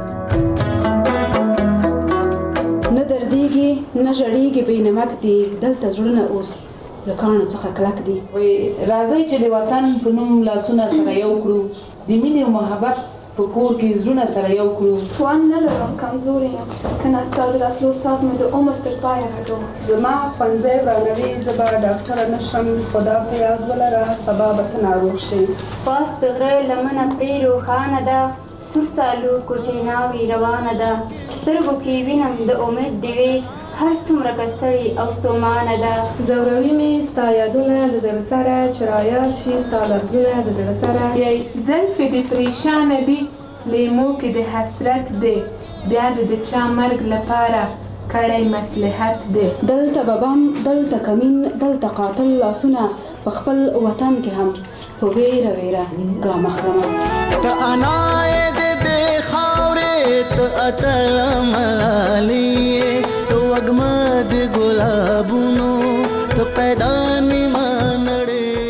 Speaker 22: نه دردیږي نه ژړیږي بې نمک دي دلته زړونه اوس له کاڼو څخه کلک دي.
Speaker 23: راځئ چې د وطن په نوم لاسونه سره یو کړو، د مینې او محبت په کور کې زړونه سره یو کړو.
Speaker 24: توان نه لرم کمزورې یم که نه ستا د راتلو ساز مې د عمر تر پایه غږو.
Speaker 25: زما ښوونځی ورانوي زه به ډاکټره نه شم خدا په یاد ولره سبا به ته ناروغ شې.
Speaker 26: پاس د غره لمنه پرې روښانه ده سور سالو کوچې ناوې روانه ده سترګو کې وینم د امید ډیوې هر څومره که ستړې او ستومانه ده.
Speaker 24: زوروي مې ستا یادونه د زړه سره چې رایاد شي ستا لفظونه د زړه سره.
Speaker 27: یی زلفې دې پریشانه دي لیمو کې د حسرت دی بیا د چا مرګ لپاره کړی مصلحت دی.
Speaker 22: دلته ببم دلته کمین دلته قاتل لاسونه په خپل وطن کې هم په ویره ویره ګام اخلم.
Speaker 20: ته انا یې د دې خاورې ته اتل ملالي ته وږمه د ګلابونو ته پیدا نیمه نړۍ.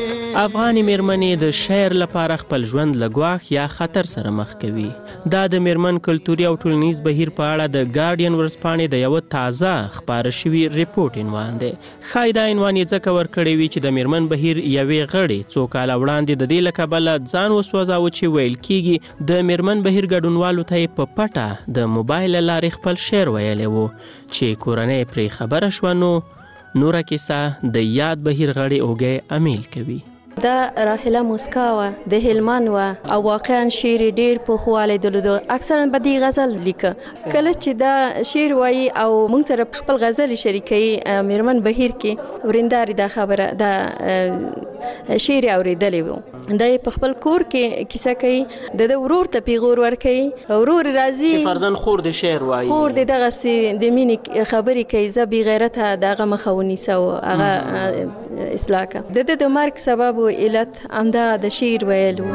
Speaker 21: افغاني میرمنې د شعر لپاره خپل ژوند له ګواښ یا خطر سره مخ کوي. دا د میرمن کلتوري او ټولنیز بهیر په اړه د ګارډین ورځپاڼې د یوه تازه خپاره شوي ریپورټ عنوان دی. ښایي دا عنوان یې ځکه ورکړی وي چې د میرمن بهیر یوې غړې څو کاله وړاندې د دې له کبله ځان وسوځاوه چې ویل کېږي د میرمن بهیر ګډونوالو ته یې په پټه د موبایل له لارې خپل شعر ویلی و چې کورنۍ پرې خبره شوه. نو نوره کیسه د یاد بهیر غړې اوږې امیل کوي.
Speaker 1: دا راحله موسکا وه د هلمند وه او واقعا شعر ډېر پوخوالی درلودو. اکثرا به دې غزل لیکه. کله چې دا شعر وایي او موږ سره خپل غزل شریکوي میرمن بهیر کې ورنداري دا خبره دا شعر اورېدلی و. دا یې په خپل کور کې کیسه کوي. د ورور ته پیغور ورکوي. ورور راځي
Speaker 21: چې فرزن خور د شعر وایي.
Speaker 1: خور د دغسې د مینې خبرې کوي. زه بې غیرته د هغه مخه ونیسه او هغه اصلاح کړه. د مرګ سبب و علت همدا د شعر ویل و.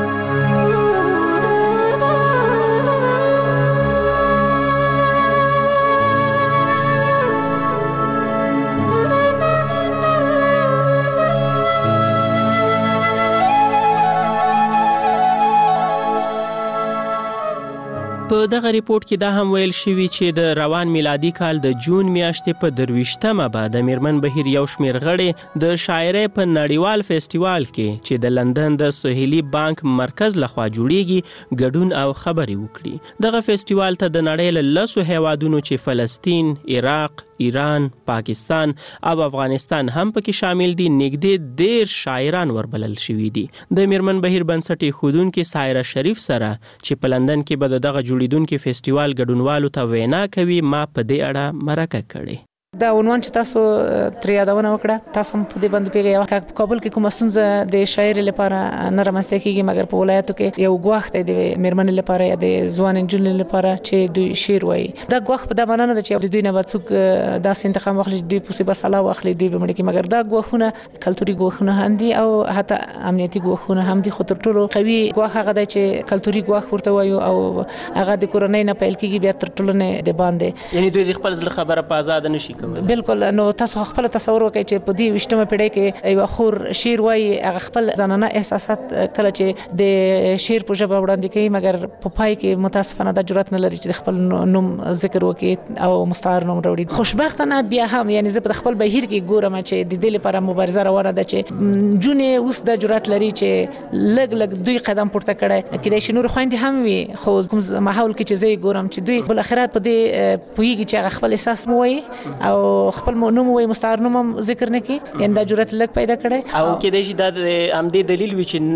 Speaker 21: په دغه ریپورټ کې دا هم ویل شوي چې د روان میلادي کال د جون میاشتې په 23مه به د میرمن بهیر یو شمېر غړې د شاعرۍ په نړیوال فیسټیوال کې چې د لندن د سهیلي بانک مرکز لخوا جوړیږي ګډون او خبرې وکړي. دغه فیسټیوال ته د نړۍ له 10 هیوادونو چې فلسطین، عراق، ایران، پاکستان او افغانستان هم پکې شامل دي نږدې 10 شاعران وربلل شوي دي. د میرمن بهیر بنسټ ایښودونکې سایره شریف سره چې په لندن کې به دغه جوړیدونکي فیسټیوال ګډونوالو ته وینا کوي ما په دې اړه مرکه کړې.
Speaker 2: دا عنوان چې تاسو ترې یادونه وکړه تاسو هم په دې باندې پیږئ. په کابل کې کومه ستونزه د شاعر لپاره نه رامنځته کېږي مګر په ولایتو کې یو ګواښ دی د میرمنې لپاره یا د ځوان نجونې لپاره چې دوی شعر وایي. دا ګواښ په دا معنا نه ده چې دوی نه به څوک داسې انتقام واخلي دوی پسې به سلا واخلي دوی به مړه کړي مګر دا ګواښونه کلتوري ګواښونه هم دي او حتی امنیتي ګواښونه هم دي. خو تر ټولو قوي ګواښ هغه دی چې کلتوري ګواښ ورته وایو او هغه د کورنۍ نه پیل کېږي بیا تر ټولنې د باندې
Speaker 21: یعنی دوی د خپل زړه خبره په آزاده نشي کولی.
Speaker 2: بالکل. نو تاسو خپل تصور وکړئ چې په دې 20مه پیړۍ کې یو خور شعر وایي هغه خپل ځانانه احساسات کله چې د شعر په ژبه وړاندې کوي مګر په پای کې متاسفانه دا جرأت نه لري چې خپل نوم ذکر وکړي او مستعار نوم راوړي. خوشبختانه بیا هم یعنی زه په خپل بهیر کې ګورم چې د دې لپاره مبارزه روانه ده چې جونې اوس د جرأت لري چې لږ دوی قدم پورته کړي کېدای شي نور خويندې هم وي خو کوم ماحول کې چې زه ګورم چې دوی بل اخرات په دې پوهیږي چې خپل احساس مو وایي او خپل نوم وایي مستعار نوم هم ذکر نه کوي یعنی دا جرأت لږ پیدا کړي.
Speaker 21: او کېدای شي دا د همدې دلیل وي چې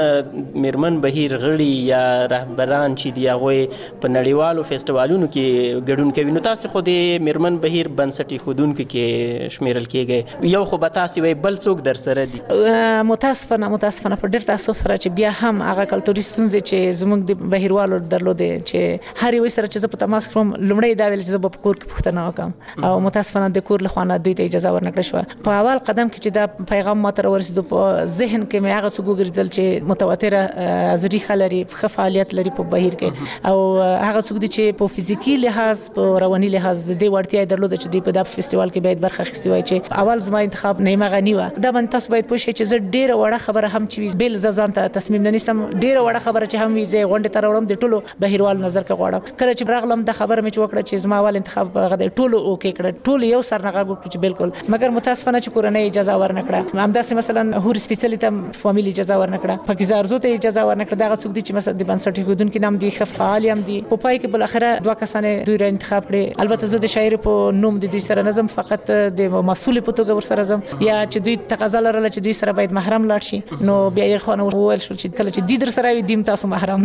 Speaker 21: نن میرمن بهیر غړي یا رهبران چې دي هغوی په نړیوالو فیسټیوالونو کې ګډون کوي. نو تاسو خو د میرمن بهیر بنسټ ایښودونکو کې شمیرل کېږئ یو خو به تاسې وایي بل څوک در سره دي.
Speaker 2: متاسفانه په ډېر تاسف سره چې بیا هم هغه کلتوري ستونزې چې زموږ د بهیروالو درلودې چې هر یو سره چې زه په تماس کړم لومړی دا ویل چې زه به په کور کې پوښتنه وکړم او متاسفانه د کور له خوا دوی ته اجازه ورنکړه شوه. په اول قدم کې چې دا پیغام ماته راورسېدو په ذهن کې مې هغه څوک وګرځېدل چې متواتره ریښه لري ښه فعالیت لري په بهیر کې او هغه څوک دي چې په فزیکي لحاظ په رواني لحاظ د دې وړتیا درلوده چې دوی په دغه فیسټیوال کې باید برخه اخیستې وای چې اول زما انتخاب نعیمه غنی و. دا باندې تاسو باید پوه شئ چې زه ډېره وړه خبره هم چې بیل ځان ته تصمیم نه نیسم ډېره وړه خبره چې هم وي زه غونډې ته راوړم د ټولو بهیروال نظر کې غواړم. کله چې راغلم د خبره مې وکړه چې زما اول انتخاب هغه د ټولو اوکې کړه ټول یو سر نه غوښتل چې بالکل مګر متاسفانه چې کورنۍ اجازه ورنکړه همداسې مثلا هور سپیشلی ته فامیل اجازه ورنکړه پاکیزه ارزو ته اجازه ورنکړه. دا څوک دي چې مثلا د بنسټ ایښودونکو نام دي ښه فعال هم دي په پای کې بل اخره دوه کسانې دوی را انتخاب کړي. البته زه د شاعر په نوم د دوی سره نظم فقط د مسؤل په توګه ور سره زم یا چې دوی تقاضا لرله چې دوی سره باید محرم لاړ شي نو بیا یې خو نو وویل شو چې کله چې دې در سره وي دیم تاسو محرم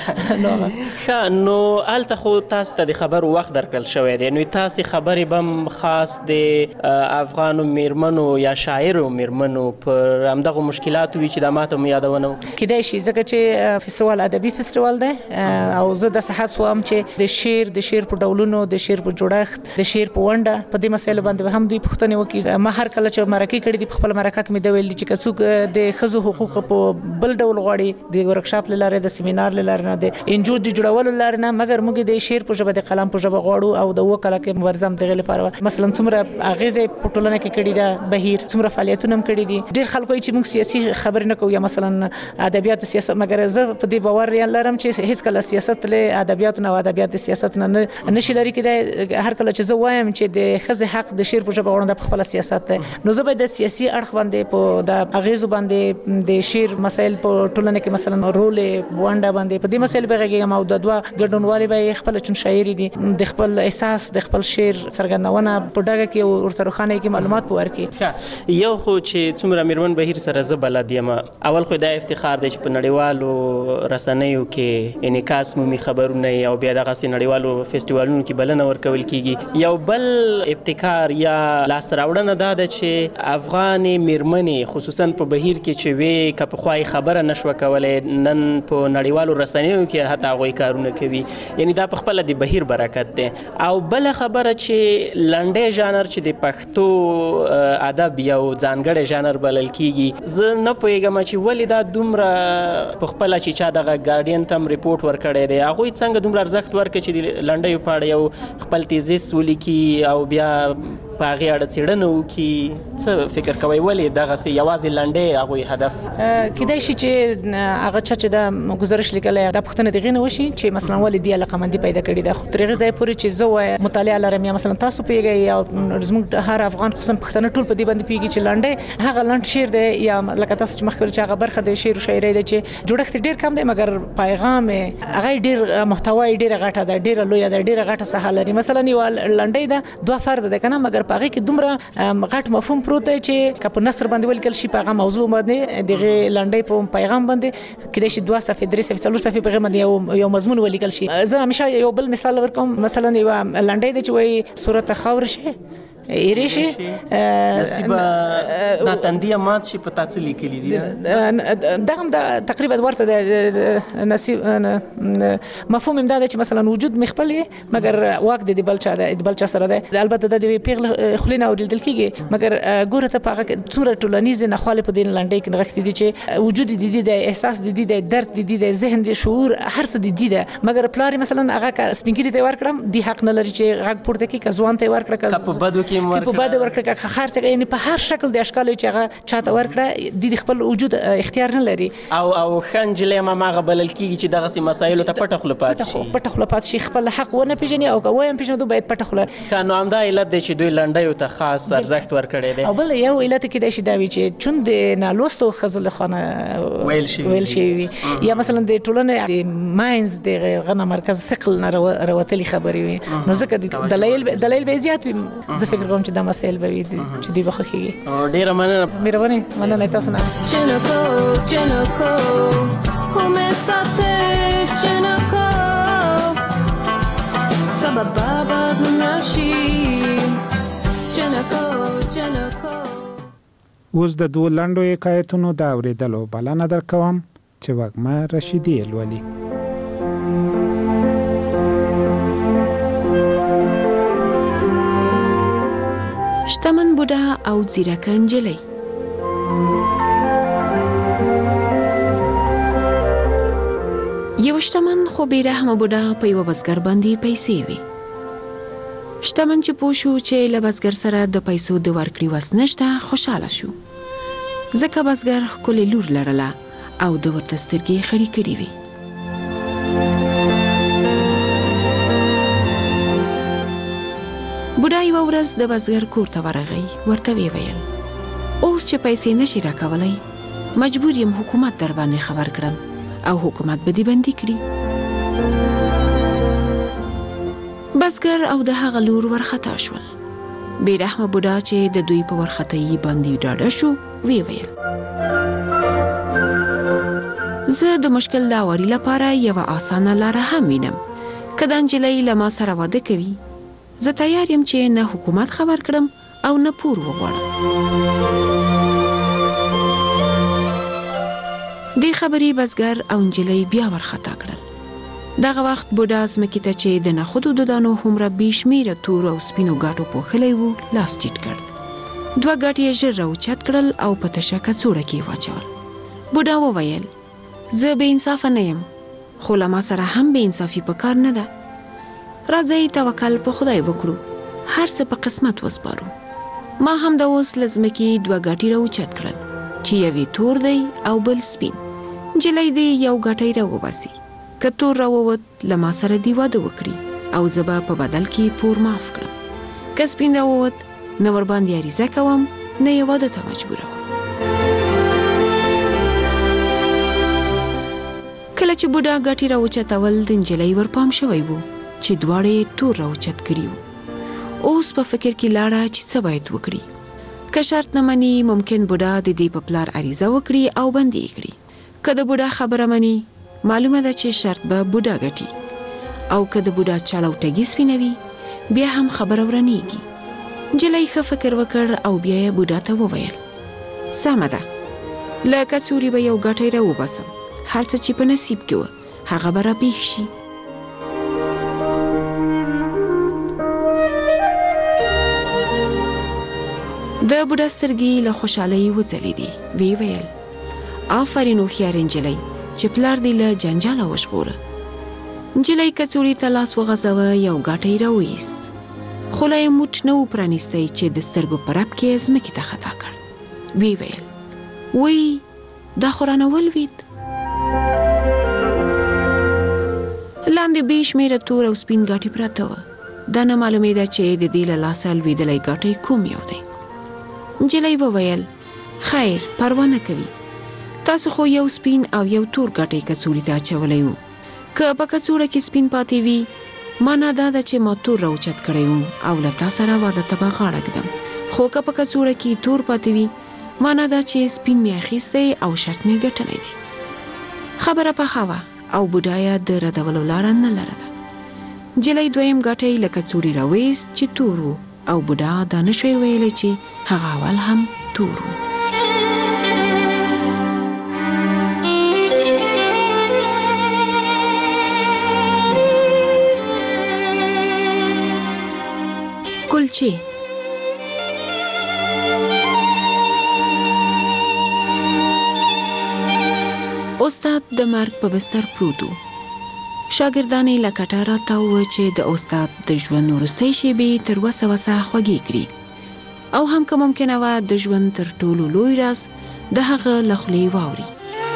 Speaker 2: ده.
Speaker 21: نو الته خو تاسو ته د خبرو وخت درکړل شوی دی نو تاسو خبرې بم خاص د افغانو میرمنو یا شاعرو میرمنو پر همدغه مشکلات وي چې د ماته مو یادونه وکړه.
Speaker 2: کېدای شي ځکه چې فیسټیوال ادبي فیسټیوال دی او زه د صحت سوام چې د شعر په ډولونو د شعر په جوړښت د شعر په ونډه په دې مسایلو باندې هم دوی پوښتنې وکړي. ما هر کله چې مرکې کړې دي په خپل مرکه کې مې دا ویل دي چې څوک د ښځو حقوق په بل ډول غواړي د ورکشاپ له لارې د سیمینار له لارې نه د انجو د جوړولو لارې نه مګر موږ د شعر په ژبه د قلم په ژبه غواړو او د وکاله کې مبارزه هم دغه لپاره مثلا څومره اغیزه په ټولنه کې کړي ده بهیر څومره فعالیتونه هم کړي دي ډیر خلکو چې موږ سیاسي خبرې نه کوو یا مثلا ادبیات سیاست مګر زه په دې باور لرم چې هیڅ کله سیاست له ادبیات نه او ادبیات سیاست نه نشي لري کېدای هر کله چې زه وایم چې د ښځې حق د شعر په ژبه وړاندې په خپل سیاست ده نو زه به د سیاسي اړخ باندې په د اغیزو باندې د شعر مسایل په ټولنه کې مثلا رول ونډه باندې په دې مسایل به غږیږم او د دوه ګډونوالي به خپل چون شاعر دي د خپل احساس د خپل شعر څرګندونه په ډګه کې ورته روښانه کې معلومات ورکړي
Speaker 21: یو خو چې څومره میرمن بهیر سره زه بلد یم اول خو دا افتخار دی چې په نړیوالو رسنیو کې انعکاس مومي خبرونه او بیا دغه نړیوالو فیسټیوالونو کې بلنه ورکول کیږي یو بل ابتکار یا لاسته راوړنه دا ده چې افغانې میرمنې خصوصا په بهیر کې چې وې که پخوای خبره نشوه کولی نن په نړیوالو رسنیو کې حتی هغوی کارونه کوي یعنی دا په خپله د بهیر برکت دی او بله خبره چې لنډی ژانر چې د پښتو ادب یو ځانګړی ژانر بلل کیږي زه نه پوهېږم چې ولې دا دومره په خپله چې چا دغه ګارډین ته هم ریپورټ ورکړی دی هغوی څنګه دومره ارزښت ورکړي چې د لنډیو په اړه یو خپل تیزیس ولیکي او بیا په هغې اړه څېړنه وکړي څه فکر کوئ ولې دغسې یوازې لنډۍ هغوی هدف
Speaker 2: کیدای شي چې هغه چا چې دا ګزارش لیکلی دا پوښتنه د هغې نه وشي چې مثلا ولې دې علاقمندي پیدا کړې ده خو تر هغې ځایه پورې چې زه وایم مطالعه لرم یا مثلا تاسو پوهېږئ یا زموږ هر افغان خصوصا پښتانه ټول په دې باندې پوهېږي چې لنډۍ هغه لنډ شعر دی یا لکه تاسو چې مخکې ویل چې هغه برخه د شعر و شاعرۍ ده چې جوړښت ډېر کم دی مګر پیغام هغه ډېر محتوا یې ډېره غټه ده ډېره لویه ده ډېره غټه ساحه لري مثلا یوه لنډۍ ده دوه فرد ده که نه مګر په هغې کې دومره غټ مفهوم پروت دی چې که په نثر باندې ولیکل شي په هغه موضوع باندې دغه لنډۍ په پیغام باندې کېدای شي 2 صفحې 3 صفحې 4 صفحې په هغې باندې یو مضمون ولیکل شي زه همیشه یو بل مثال ورکوم مثلا یوه لنډۍ ده چې وایي صورت خاور شي ایری شي
Speaker 21: نصیبه ناتندیه مات شي په تا څه لیکلي دي
Speaker 2: دا هم تقریبا ورته د نصیب مفهوم هم دا دی چې مثلا وجود مې خپل یې مګر واک د بل چا ده د بل چا سره ده البته د پیغله خولې نه اورېدل کېږي مګر ګوره ته په هغه څومره ټولنیزې ناخوالې په دې لنډۍ کې نغښتې دي چې وجود د دې دی احساس د دې دی درک د دې دی ذهن د شعور هر څه د دې دی مګر پلار مثلا هغه سپین ږیري ته ورکړم دې حق نه لري چې غږ پورته کړي که ځوان ته ورکړه
Speaker 21: که په بدو
Speaker 2: په بده ورکړه که خرڅ یعنی په هر شکل د اشکال چې هغه چاته ورکړه د خپل وجود اختیار نه لري
Speaker 21: او خنجلې ما غبلل کیږي چې دغه مسایلو ته پټه خوله
Speaker 2: پات شي خپل حق ونه پیژني او وایم پیژنو باید پټه خوله
Speaker 21: خانو همدا علت دی چې دوی لنډیو ته خاص ارزښت ورکړی دی
Speaker 2: او بل یو علت کې د شي دا وی چې چون د نالوستو خزل خانه ویل شي یا مثلا د ټولنې د ماینز د غنا مرکز ثقل نه راوتلي خبرې وي نو ځکه دلایل به زیات وي زه فکر کوم چې دا مسایل به وي چې دوی به خوښېږي
Speaker 21: ډېره مننه
Speaker 2: مهرباني تاسو نه
Speaker 8: اوس د دوه لنډو حکایتونو د اورېدلو بلنه درکوم چې وږمه رشیدي لولي
Speaker 3: شتمن بوډا او ځیرکه نجلۍ یو شتمن خو بیرحمه بوډا په یوه بزګر باندې پیسې وي شتمن چې پوه شو چې له بزګر سره د پیسو د ورکړې وس نشته خوشحاله شو ځکه بزګر ښکلې لور لرله او د ورته سترګې خړې کړې وي بوډا یوه ورځ د بزګر کور ته ورغی ورته ویې ویل اوس چې پیسې نشي راکولی مجبور یم حکومت در باندې خبر کړم او حکومت به دې بندي کړي بزګر او د هغه لور ورخطا شول بیرحمه بوډا چې د دوی په ورختایي باندې ډاډه شو ویې ویل زه د مشکل د هواري لپاره یوه اسانه لاره هم وینم که دا نجلۍ له ما سره واده کوي زه تیار یم چې نه حکومت خبر کړم او نه پور وغواړم دې خبرې بزګر او نجلۍ بیا ورخطا کړل دغه وخت بوډا ځمکې ته چې د نخودو د دانو هومره بې شمېره تورو او سپینو ګاټو پوښلی و لاس ټیټ کړ 2 ګاټ یې ژر راوچت کړل او په تشه کڅوړه کې واچول بوډا وویل زه بې انصافه نه یم خو له ما سره هم بې انصافي په کار نه ده راځئ توکل په خدای وکړو هر څه په قسمت وسپارو. ما هم د اوس لزمکی 2 غاټي راوچت کړل چې یوې تور دی او بل سپین. نجلۍ دی یو غاټي راوباسي. که تور راووت لما سره دی واده وکړي او زبا په بدل کې پور معاف کړم. که سپین راووت نو ور باندې عریضه کوم نه یې واده ته مجبوروم. کله چې بوډا غاټي راوچتول د نجلۍ ورپام شوی وو چې دواړې تور راوچت کړي وو. اوس په فکر کې لاړه چې څه باید وکړي. که شرط نه مني ممکن بوډا د دې په پلار عریضه وکړي او بندي یې کړي. که د بوډا خبره مني معلومه ده چې شرط به بوډا ګټي او که د بوډا چاله او ټګي سپینوي بیا هم خبره ورنيږي. نجلۍ ښه فکر وکړ او بیا یې بوډا ته وویل سمه ده له کڅوړې به یو ګاټی راوباسم. هر څه چې په نصیب کې وه هغه به راپېښ شي. د بوډا سترګې له خوشحالۍ وځلېدې. وی ویل آفرین هوښیارې نجلۍ چې پلار دې له جنجاله وژغوره. نجلۍ کڅوړې ته لاس وغځوه، یو ګاټی راوایست. خوله یې موټ نه و پرانیستی چې د سترګو په رپ کې ځمکې ته خطا کړ. وی ویل وی دا خو رانه ولوېد. لاندې بې شمېره تور او سپین ګاټي پراته وه. دا نه معلومېده چې د دې له لاسه لوېدلی ګاټی کوم یو دی. نجلۍ وویل خیر پروا نه کوي، تاسو خو یو سپین او یو تور ګاټی کڅوړې ته اچولی وو. که په کڅوړه کې سپین پاتې وي معنا دا ده چې ما تور راوچت کړی وم او له تا سره واده ته به غاړه ږدم. خو که په کڅوړه کې تور پاتې وي معنا دا چې سپین مې اخیستی او شرط مې ګټلی دی. خبره پخه وه او بوډایه د ردولو لاره نه لرله. نجلۍ دویم ګاټی له کڅوړې راویست چې تور و او بوډا دا نشوی ویلی چې هغه اول هم تور و. کلچې استاد د مرګ په بستر پروت و. شاګردان یې له کټه راتاوه چې د استاد د ژوند وروستۍ شېبې تر وسه خوږې کړي او هم که ممکنه وه د ژوند تر ټولو لوی راز د هغه له خولې واوري.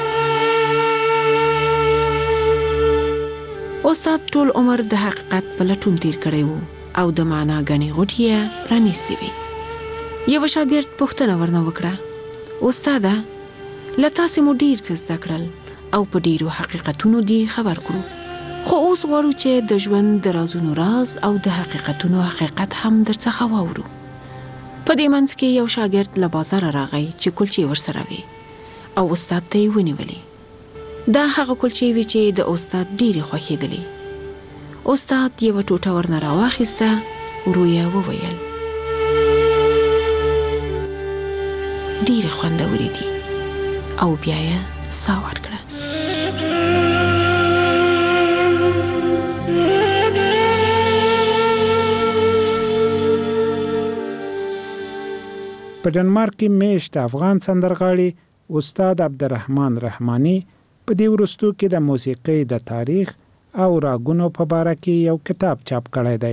Speaker 3: استاد ټول عمر د حقیقت په لټون تیر کړی و او د معنا ګڼې غوټې یې پرانیستې وې. یوه شاګرد پوښتنه ورنه وکړه استاده له تاسې مو ډېر څه زده کړل او په ډېرو حقیقتونو دې خبر کړو، خو اوس غواړو چې د ژوند د رازونو راز او د حقیقتونو حقیقت هم درڅخه واورو. په دې منځ کې یو شاګرد له بازاره راغی چې کلچې ورسره وې او استاد ته یې ونیولې. دا هغه کلچې وې چې د استاد ډېرې خوښېدلې. استاد یوه ټوټه ورنه راواخیسته، ورو یې وویل ډېرې خوندورې دي او بیا یې ساه ورکړه.
Speaker 8: په ډنمارک کې میشت افغان سندرغاړي استاد عبدالرحمن رحماني په دې وروستو کې د موسیقۍ د تاریخ او راګونو په باره کې یو کتاب چاپ کړی دی.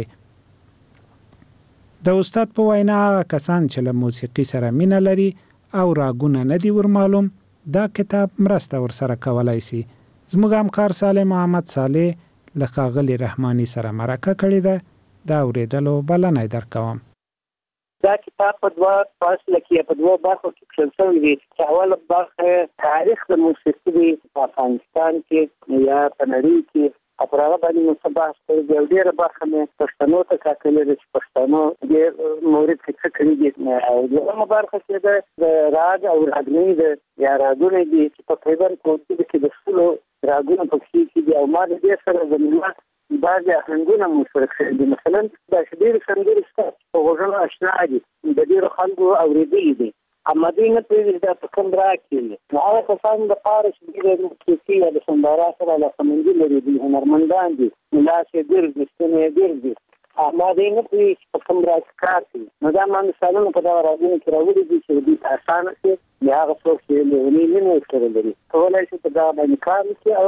Speaker 8: د استاد په وینا کسان چې له موسیقۍ سره مینه لري او راګونه نه دي ورمعلوم دا کتاب مرسته ورسره کولای شي. زموږ همکار صالح محمد صالح له ښاغلي رحماني سره مرکه کړې ده. دا اورېدلو بلنه درکوم.
Speaker 4: دا کتاب په دوه فصله کې په دوه برخو کې کښل شوی دی. اوله برخه تاریخ د موسیقي په افغانستان کې یا په نړۍ کې او پر هغه باندې مو بحث کوي. یو ډېره برخه مې پښتنو ته کاکلې ده چې پښتنو ډېر مورد کې څه کړي دي او دویمه برخه کې ده د راګ او راګنۍ ده یا راګونه دي چې په تقریبا کوټې کې د ټولو راګونو په کې دي او ما د دې سره د ملت بعضې آهنګونه مو سره کړي دي. مثلا داسې ډېرې سندرې شته په غوږونو اشنا دي، د ډېرو خلکو اورېدلي دي اما دوی نه پوهېږي دا په کوم راګ کې دي. نو هغه کسان دپاره چې دوی د موسیقي یا د سندرا سره علاقهمندي لري، دوی هنرمندان دي، ملاس یې ګرځي، ستونی یې ګرځي، اما دوی نه پوهېږي چې په کوم راګ کار کوي. نو دا ما مثالونه په دغه راګونو کې راوړي دي چې دوی ته اسانه شي یا هغه څوک چې لیونۍ مینه ورسره لري کولی شي په دغه باندې کار وکړي او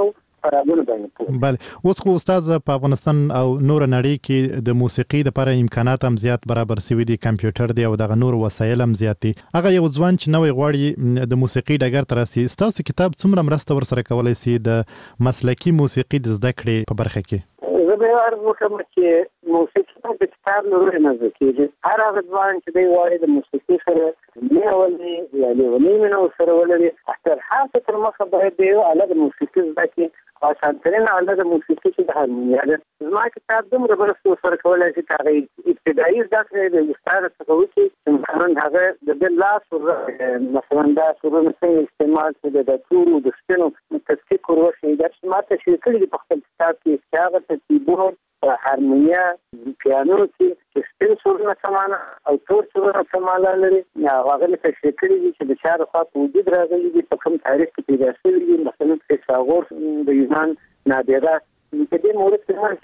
Speaker 4: فرابونه باندې.
Speaker 5: بله اوس خو استاد په افغانستان او نور نړۍ کې د موسیقي لپاره امکانات هم زیات برابر شوي دي، کمپیوټر دی او دغه نور وسایل هم زیات دي. هغه یو ځوان چې نوې غواړي د موسیقي ډګر ته راسي، ستاسو کتاب څومره مرسته ورسره کولی شي د مسلکي موسیقي د زده کړې په برخه کې؟
Speaker 4: زه به عرض وکړم چې موسیقي د کتاب له لورې نه زده کېږي. هر هغه ځوان چې دی غواړي د موسیقي سره مینه ولري یا لیونۍ مینه ورسره ولري، تر هر څه تر مخه باید د یو آله د موسیقي زده کړي. او اسانترینه آله د موسیقي چې د هارمونیا ده. زما کتاب دومره مرسته ورسره کولی شي چې هغه ابتدایي زده کړې د استاد څخه وکړي چې مثلا هغه د بل لاس مثلا دا سرونه څنګه استعمال کړي، د تورو د سپینو تفکیک وروښي. دا چې ما تشریح کړي دي په خپل کتاب کې چې هغه ته کیبورډ، هارمونیا، پیانو کې سپین سرونه سمانه او تور سرونه سمانه لري. هغه له تشریح کړي دي چې د چا د خوا په وجود راغلي دي، په کوم تاریخ کې پیدا شوي دي. مثلا فیثاغورس د یونان نابغه په دې مورد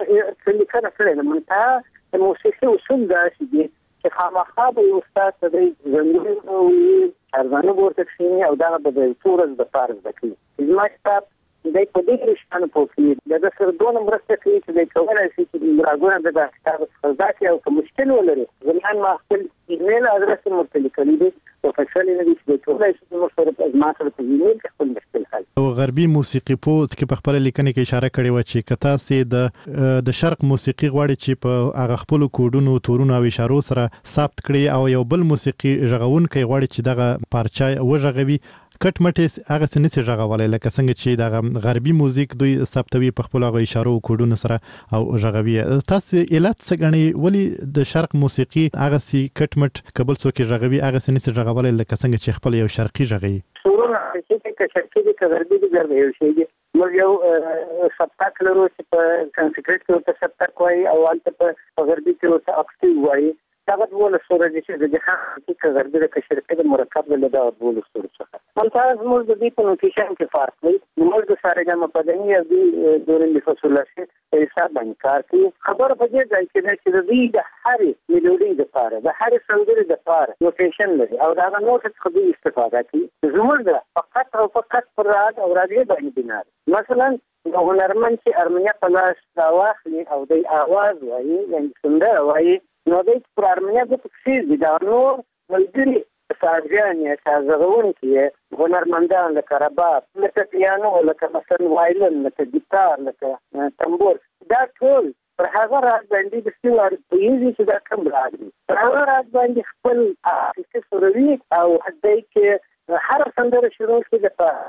Speaker 4: کې لیکنه کړې ده. منتها د موسیقي اصول داسې دي چې خامخا به یو استاد ته دی ځانګړی وي، ارزانه به ورته کښېني او دغه به د څو ورځو دپاره زده کوي. زما کتاب دی په دې رشتانو پوهېږي، د سره دونه مرسته کوي چې دی کولی شي چې راګونه د دغه کتاب څخه زده کړي. او که مشکل ولري، زما ما خپل ایمیل ادرس یې ورته لیکلی دی، پروفیسر یې نه دی چې دی کولی شي چې موږ سره زما سره په ایمیل کې خپل مشکل حل کړي.
Speaker 5: غربي موسیقي پوه کې په خپله لیکنه کې اشاره کړې وه چې که تاسې د شرق موسیقي غواړئ چې په هغه خپلو کوډونو، تورونو او اشارو سره ثبت کړي، او یو بل موسیقي غږونکی غواړي چې دغه پارچه وغږوي، کټ مټې هغسې نشي غږولی لکه څنګه چې دغه غربي موزیک دوی ثبتوي په خپلو هغو اشارو او کوډونو سره او غږوي. تاسې علت څه ګڼئ ولې د شرق موسیقي هغسې کټ مټ که بل څوک یې غږوي هغسې نشي غږولی لکه څنګه چې خپل یو شرقي غږوي؟
Speaker 4: سرونه که شرقي دي که غربي دي ګرده یو شی دي. موږ یو سبتک لرو چې په سانسکریت کې ورته سبتک وایي او هلته په غربي کې ورته اکټیو وایي. دغه 12 سوره دي چې د جهان کې غربي د شرقي د مرکب له دغه 12 سوره څخه. منتها زموږ د دې په نوټیشن کې فرق دی. موږ د سارګام په دنیا کې د دورې فصلاشي په حساب باندې کار کوي. خبره په دې ځای کې ده چې د دې د هرې میلودي لپاره، د هرې سندرې لپاره نوټیشن لري او دا نوټ څخه دوی استفاده کوي. زموږ د فقط او فقط پر راګ او راګي باندې بنا ده. مثلا د هنرمند چې ارمنیا په لاس راواخلي او د اواز وایي یعنې سندره وایي، نو دوی پر ارمنیا د تفسیر دي. دا نور ملګري سازیان یا سازغونکي هنرمندان لکه رباب، لکه پیانو، لکه مثلا وایلن، لکه ګیتار، لکه تنبور، دا ټول پر هغه راز باندې د سیوار پوهېږي چې دا کوم راز دي. پر هغه راز باندې خپل عاطفي سروي او دی کې هر سندره شروع کړي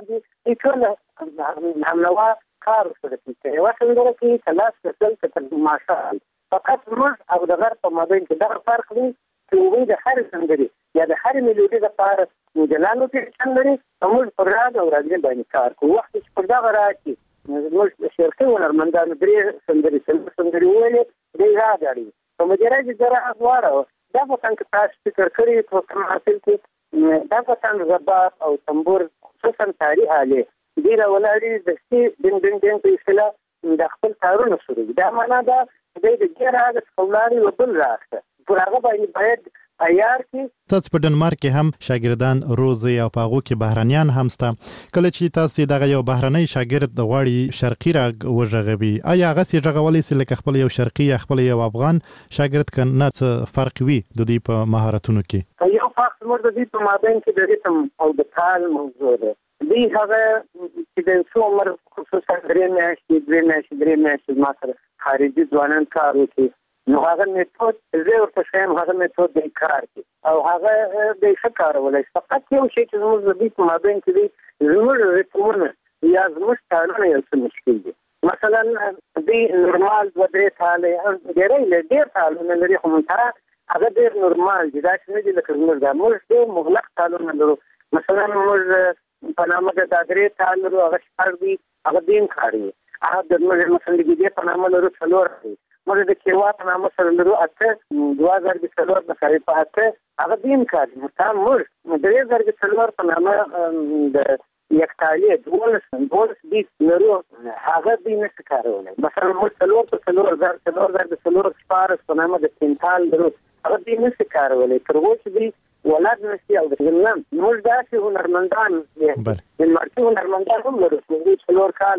Speaker 4: د ټول همنوا کار سره کوي. یوه سندره کې کلاس کسل که ماشاءالله فقط موږ او د غرب په مابین کې دغه فرق دی چې هغوی د هرې سندرې یا د هرې میلودي لپاره جلا نوټیشن لري او موږ پر راګ او راګي باندې کار کوو. وخت چې پر دغه راګ کې موږ د شرقي هنرمندانو 3 سندرې وویلې، دی راګ اړوي په مجرد د راګ واړه. دا په څنګه تاسو فکر کړی په کوم حاصل کې دا په څنګه رباب او تنبور خصوصا تاري آلې دی راولاړي د سی دین دین دین په اصطلاح د خپل تارونو سره. دا معنا ده د دې راګ څخه ولاړي و بل راګ پر هغه باید عیار کې.
Speaker 5: تاسو په ډنمارک کې هم شاګردان روزي او په هغو کې بهرانیان هم سته. کله چې تاسو دغه یو بهرنی شاګرد غواړي شرقي راګ وغږوي، آیا هغسې غږولی سي لکه خپل یو شرقي یا خپل یو افغان شاګرد که نه څه فرق وي د دوی په مهارتونو کې؟
Speaker 4: یو فرق زموږ د دوی په مابین کې د ریتم او د تال موضوع ده. دوی هغه چې د څو عمر خصوصا 3 میاشتې ما سره خارجي ځوانان کار وکړي، نو هغه میتود زه ورته ښیم هغه میتود دی کار کوي او هغه دی ښه کارولی. فقط یو شی چې زموږ د دوی په مابین کې دی زموږ ریتمونه یا زموږ تالونه یو څه مشکل دي. مثلا دوی نورمال 2-3 تالې ډېر تالونه لري خو منتها هغه ډېر نورمال دي، دا چې نه دي لکه زموږ دا. موږ ډېر مغلق تالونه لرو. مثلا موږ په نامه د 3 تال لرو، هغه 4 دي، هغه دین کاروي. هغه د موږ مثلا د ګیدې په نامه لرو 4 دي. موږ د کیوا په نامه سره لرو 8 2004 د په 8 هغه دین کاروي. مثلا موږ 3004 په نامه د یکتالیه 12 دي لرو، هغه دې نشي کارولی. مثلا موږ 4 په نامه د سینتال لرو، هغه دې نشي کارولی. تر اوسه دې ولاد نشي او د نن موږ داسې هنرمندان ډنمارکي هنرمندان هم لرو چې 4 کاله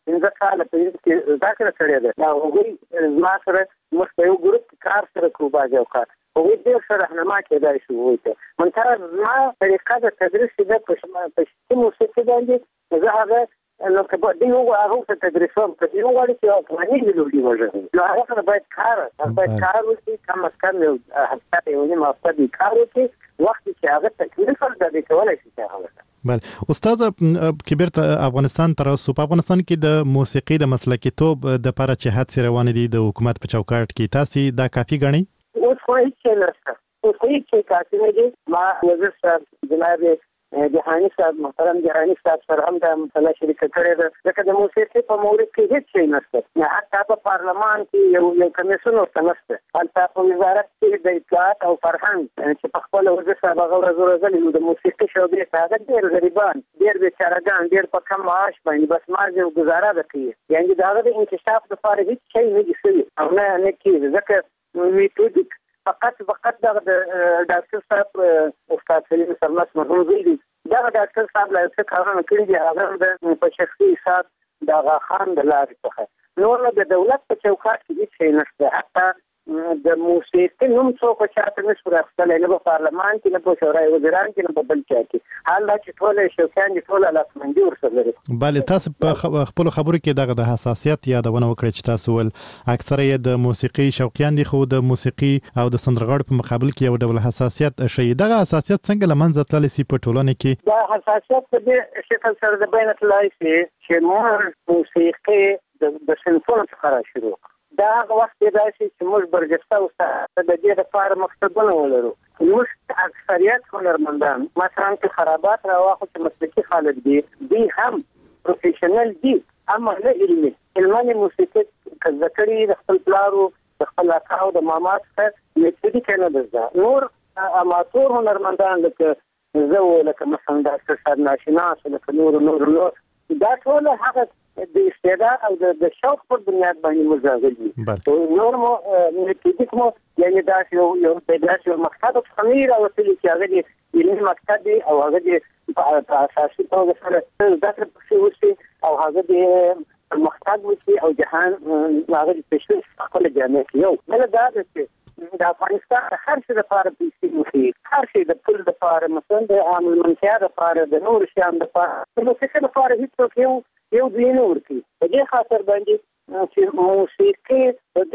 Speaker 4: 15 کال په ذکر کړی دی دا هغوی زما سره موږ په یو ګروپ کار سره کوو باندې وکړ هغوی ډېر ښه رهنما کېدای شي هغوی ته منتها زما طریقه د تدریس چې ده په شخصي موسیقي باندې زه هغه نو که دوی هغه ته تدریسوم که دوی غواړي چې افغاني مېلودي وغږوي نو هغه سره باید کار وکړي کم از کم یو هفته یو نیم هفته دې کار وکړي وخت چې هغه تکلیف ورته دی کولی شي چې هغه
Speaker 5: بله استاد که بیرته افغانستان ته راسو په افغانستان کې د موسیقي د مسلکیتوب دپاره چې هڅې روانې دي د حکومت په چوکاټ کې تاسې دا کافي ګڼئ
Speaker 4: اوس خو هېڅ شی نشته اوس خو هېڅ شی کافي نه دي ما وزیر صاحب جناب جهاني صاحب محترم جهاني صاحب سره هم دا مسله شریکه کړې ده ځکه د موسیقي په مورد کې هېڅ شی نشته حتی په پارلمان کې یو کمیسیون ورته نشته هلته په وزارت کې د اطلاعات او فرهنګ چې په خپله وزیر صاحب هغه ورځ ورغلي نو د موسیقي شعبې ته هغه ډېر غریبان ډېر بېچارهګان ډېر په کم معاش باندې بس مازې او ګزاره ده کوي یعنې د هغه د انکشاف لپاره هېڅ شی نه دي شوي او نه کېږي ځکه میتودیک فقط دغه د ډاکټر صاحب استاد سلیم سرمس مرحوم زوی دی دغه ډاکټر صاحب له څه کارونه کړي دي هغه په شخصي حساب د آغا خان د لارې څخه نور نو د دولت په چوکاټ کې هېڅ شی نشته حتی د موسیقي نوم څوک چاته نشو راخیستلی نه په پارلمان کې نه په شورای وزیران کې نه په بل چا کې حال دا چې ټوله شوقیان دي ټوله لاسمندي ورسره لري
Speaker 5: بله تاسو په خپلو خبرو کې دغه د حساسیت یادونه وکړئ چې تاسو ول اکثره یې د موسیقي شوقیان دي خو د موسیقي او د سندرغاړو په مقابل کې یو ډول حساسیت ښیي دغه حساسیت څنګه له منځه تللی سي په ټولنه کې
Speaker 4: دا حساسیت په دې شکل سره د بیان تللی سي چې موږ موسیقي د صنفونو څخه را شروع دا هغه وخت دی چې موږ برجسته اوسه د دې لپاره مقصدونه ولرو موږ اکثریت هنرمندان مثلا که خرابات راواخو چې مسلکي خلک دي دوی هم پروفیشنل دي اما نه علمي موسیقي که زده کړي د خپل پلارو د خپل اکا او د ماما څخه میتودیک نه ده زده نور اماتور هنرمندان لکه زه لکه مثلا ډاکټر صاحب ناشناس لکه نور دا ټول هغه د استعداد او د شوق په بنیاد باندې مزاغلي نور مو میتودیک مو یعنی دا یو پیداش یو مقصد خمیر او څه چې هغه دی علمي مقصد دی او هغه دی په اساسي توګه سره ذکر پکې وشي او هغه دی مقصد وشي او جهان هغه د پېښې خپل جامع یو بل دا چې د افغانستان هر څه لپاره پیسې وشي هر څه د پول لپاره مثلا د عامل منشیا لپاره د نور شیان لپاره د موسیقي لپاره هیڅ یو دین ورکی په دې خاطر باندې چې موسیقي د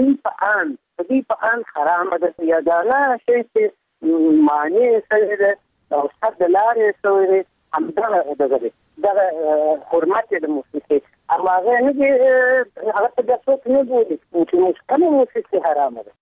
Speaker 4: دې په ان حرام ده یا دا نه شي چې معنی سره ده او صد لارې سره همدغه دغه حرمت د موسیقي اما هغه نه دي هغه څه څوک نه بولي چې موسیقي حرام ده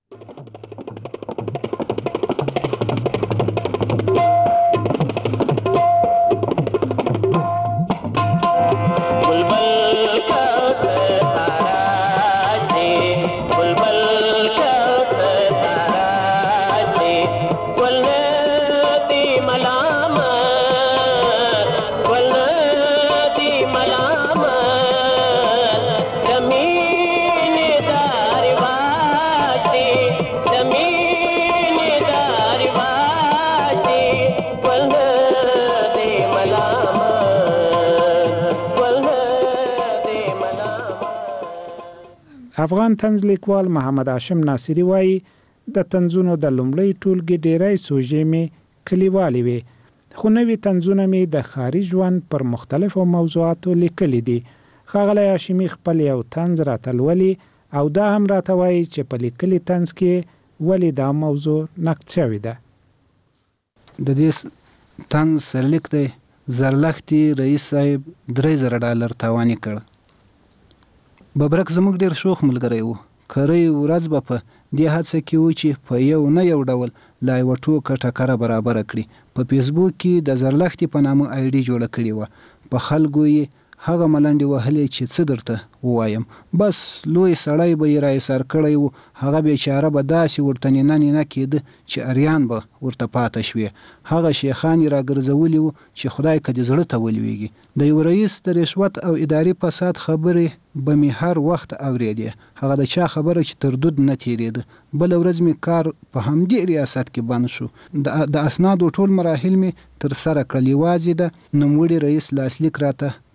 Speaker 8: افغان طنز لیکوال محمد هاشم ناصری وایي د طنزونو د لومړۍ ټولګې ډیری سوژې مې کلیوالې وې خو نوي طنزونه مې د ښاري ژوند پر مختلفو موضوعاتو لیکلي دي ښاغلی هاشمي خپل یو طنز راته لولي او دا هم راته وایي چې په لیکلي طنز کې ولې دا موضوع نقد شوې ده
Speaker 6: د دې طنز سرلیک دی زرلښتي رئیس صاحب $3000 تاواني کړ ببرک زموږ ډیر شوخ ملګری وو کری ورځ به په دې هڅه کې و چې په یو نه یو ډول لا یو ټوکه ټکره برابر کړي په فیسبوک کې د زرلښتي په نامه آی ډي جوړه کړې و په خلکو یې هغه ملنډې وهلې چې څه درته ووایم بس لوی سړی به یې رایسار کړی و هغه بیچاره به داسې ورته نینا کېده چې اریان به ورته پاته شوې هغه شیخان یې راګرځولي وو چې خدای که دې زړه ته ولویږي د یو رئیس د رشوت او اداري فساد خبرې به مې هر وخت اورېدې هغه د چا خبره چې تر دود نه تېرېده بله ورځ مې کار په همدې ریاست کې بند شو د اسنادو ټول مراحل مې تر سره کړل یوازې د نوموړي رئیس لاسلیک راته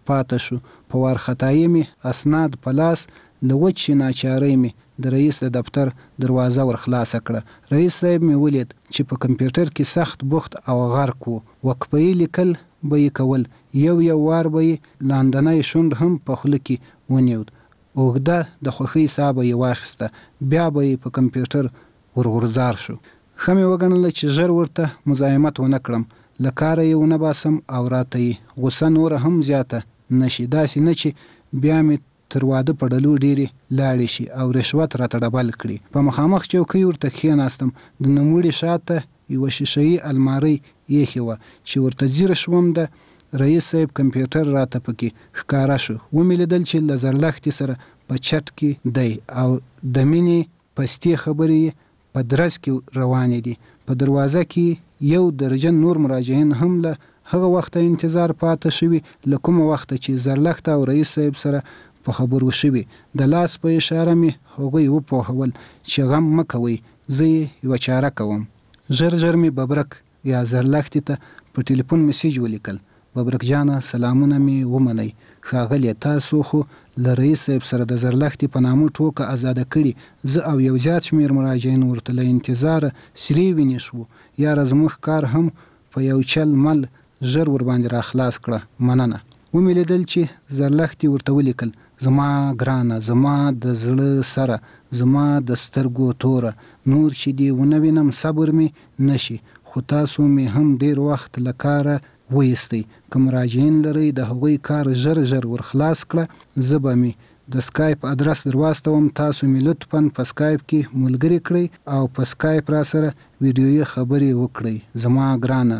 Speaker 6: پاتې شو. په وارخطایي مې اسناد په لاس له وچې ناچارۍ مې د رئیس د دفتر دروازه ور خلاصه کړه. رئیس صاحب مې ولید چې په کمپیوټر کې سخت بوخت او غرق و. وقفه‌یي لیکل به یې کول، یو وار به یې لاندنی شونډ هم په خوله کې ونیود. اوږده د خوښۍ ساه به یې واخیسته، بیا به یې په کمپیوټر ورغورځار شو. ښه مې وګڼله چې ژر ورته مزاحمت ونه کړم، له کاره یې ونه باسم او راته یې غوسه نوره هم زیاته نشي. داسې نه چې بیا مې تر واده په ډلو ډېرې لاړې شي او رشوت راته ډبل کړي. په مخامخ چوکۍ ورته کښېناستم. د نوموړي شاته یوه شیشهیي المارۍ ایښې وه چې ورته ځیر شوم. د رئیس صاحب کمپیوټر راته پکې ښکاره شو. ومې لیدل چې له زرلښتې سره په چت کې دی او د مینې پستې خبرې په درز کې روانې دي. په دروازه کې یو درجن نور مراجعین هم له هغه وخته انتظار پاتې شوي، له کومه وخته چې زرلښت او رئیس صاحب سره په خبرو شوي. د لاس په اشاره مې هغوی وپوهول چې غم مه کوئ، زه یې یوه چاره کوم. ژر مې ببرک یا زرلښتې ته په ټلیفون میسیج ولیکل. ببرک جانه، سلامونه مې ومنئ. ښاغلیه، تاسو خو له رئیس صاحب سره د زرلښتې په نامه ټوکه ازاده کړي. زه او یو زیات شمېر مراجعین ورته له انتظاره سرې وینې شو. یاره زموږ کار هم په یو چل مل ژر ورباندې را خلاص کړه، مننه. ومې لیدل چې زرلښتې ورته ولیکل: زما ګرانه، زما د زړه سره، زما د سترګو توره، نور چې دی ونه وینم صبر مې نشي، خو تاسو مې هم ډیر وخت له کاره ویستی. که مراجعین لرئ د هغوی کار ژر ور خلاص کړه. زه به مې د سکایپ ادرس درواستوم، تاسو مې لطفاً په سکایپ کې ملګري کړئ او په سکایپ را سره ویډیویي خبرې وکړئ. زما ګرانه،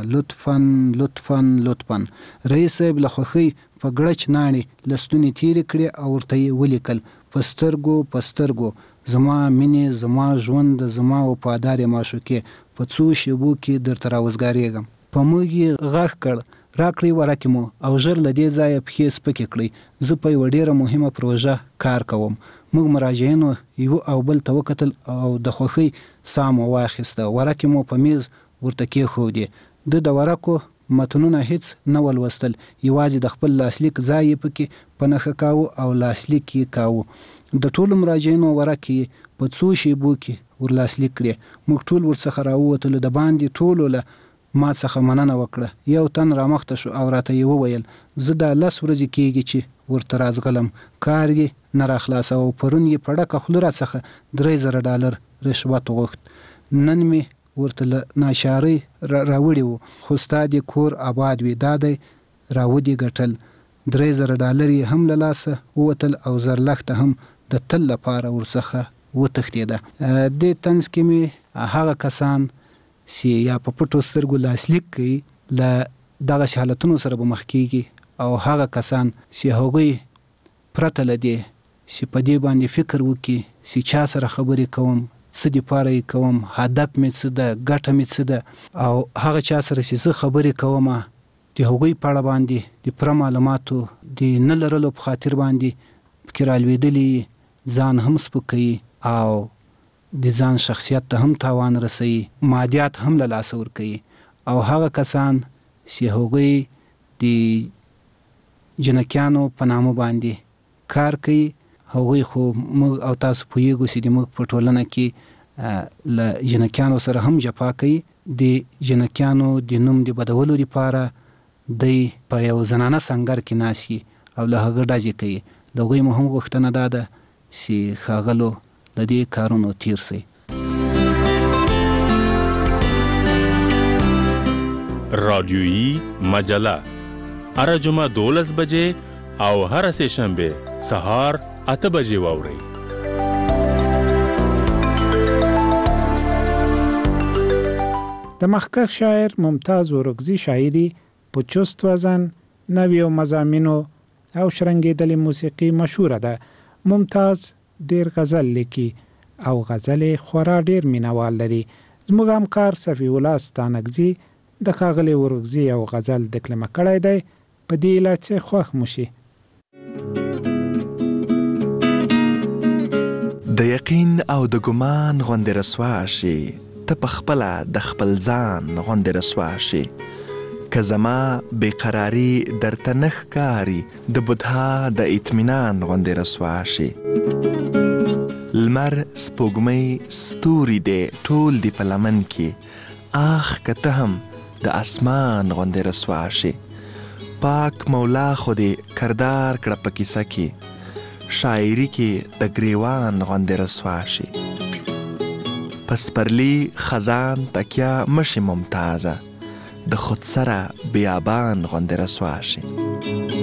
Speaker 6: لطفاً. رئیس صاحب له خوښۍ په ګړچ ناڼې له ستونې تېرې کړې او ورته یې ولیکل: په سترګو زما مینې، زما ژوند، زما وفادارې معشوقې، په څو شېبو کې درته راوزګارېږم. په موږ یې غږ کړ: راکړئ ورکې مو او ژر له دې ځایه پښې سپکې کړئ. زه په یوه ډېره مهمه پروژه کار کوم. موږ مراجعینو یو او بل ته وکتل او د خوښۍ ساه مو واخیسته. ورکې مو په میز ورته کېښودې. د ورکو متنونه هیڅ نه ولوستل، یوازې د خپل لاسلیک ځای یې پکې په نښه کاوه او لاسلیک یې کاوه. د ټولو مراجعینو ورکې په څو شېبو کې ور لاسلیک کړې. موږ ټول ورڅخه راووتلو. د باندې ټولو له ما څخه مننه وکړه. یو تن رامخته شو او راته یې وویل: زه دا 10 ورځې کېږي چې ورته راځغلم، کار یې نه راخلاصه او پرون یې په ډکه خوله راڅخه $3000 رشوت غوښت. نن مې ورته له ناچارۍ راوړي وو، خو ستا دې کور آباد وي، دا دی راودې ګټل. $3000 یې هم له لاسه ووتل او زرلښته هم د تل لپاره ورڅخه وتښتېده. دې طنز کې مې هغه کسان چې یا په پټو سترګو لاسلیک کوي له دغسې حالتونو سره به مخ کېږي، او هغه کسان چې هغوی پرته له دې چې په دې باندې فکر وکړي چې چا سره خبرې کوم، څه دپاره یې کوم، هدف مې څه ده، ګټه مې څه ده، او هغه چا سره چې زه خبرې کوم د هغوی په اړه باندې د پوره معلوماتو د نه لرلو په خاطر باندې پکې رالوېدلي ځان هم سپکوي او د ځان شخصیت ته هم تاوان رسوي، مادیات هم له لاسه ورکوي. او هغه کسان چې هغوی د جنکیانو په نامه باندې کار کوي، هغوی خو موږ او تاسو پوهیږو چې د موږ په ټولنه کې له جنکیانو سره هم جفا کوي. د جنکیانو د نوم د بدولو لپاره دی په یو زنانه سنګر کې ناست او له هغه ډزې کوي. د هغوی مو هم غوښتنه دا ده چې ښاغلو د دې کارونو تیر سي.
Speaker 7: رادیویی مجله هر جمعه 12 بجې او هر سه شنبه سهار 8 بجې واورئ.
Speaker 8: د مخکښ شاعر ممتاز اورکزي شاعري په چست وزن، نویو مضامینو او شرنګېدلې موسیقي مشهوره ده. ممتاز ډیر غزل لیکي او غزل خورا ډیر مینوال لري. زموږ همکار صفی الله ستانکزي د ښاغلي اورکزي او غزل دکلمه کړی دی. په دې ایله چې خوښ مو شي.
Speaker 9: د یقین او د ګمان غوندې رسوا شي، ته په خپله د خپل ځان غوندې رسوا شي. که زما بقراری درته نه ښکاري د بوډا د اطمینان غوندې رسوا شي. لمر سپوږمۍ ستوري دی ټول دی په لمن کې، آخ که ته هم د اسمان غوندې رسوا شي. پاک مولا خو دې کردار کړه په کیسه کې، شاعري کې د ګریوان غوندې رسوا شي. په سپرلي خزان تکیه مشي ممتازه، د خود سره بیابان غوندې رسوا شي.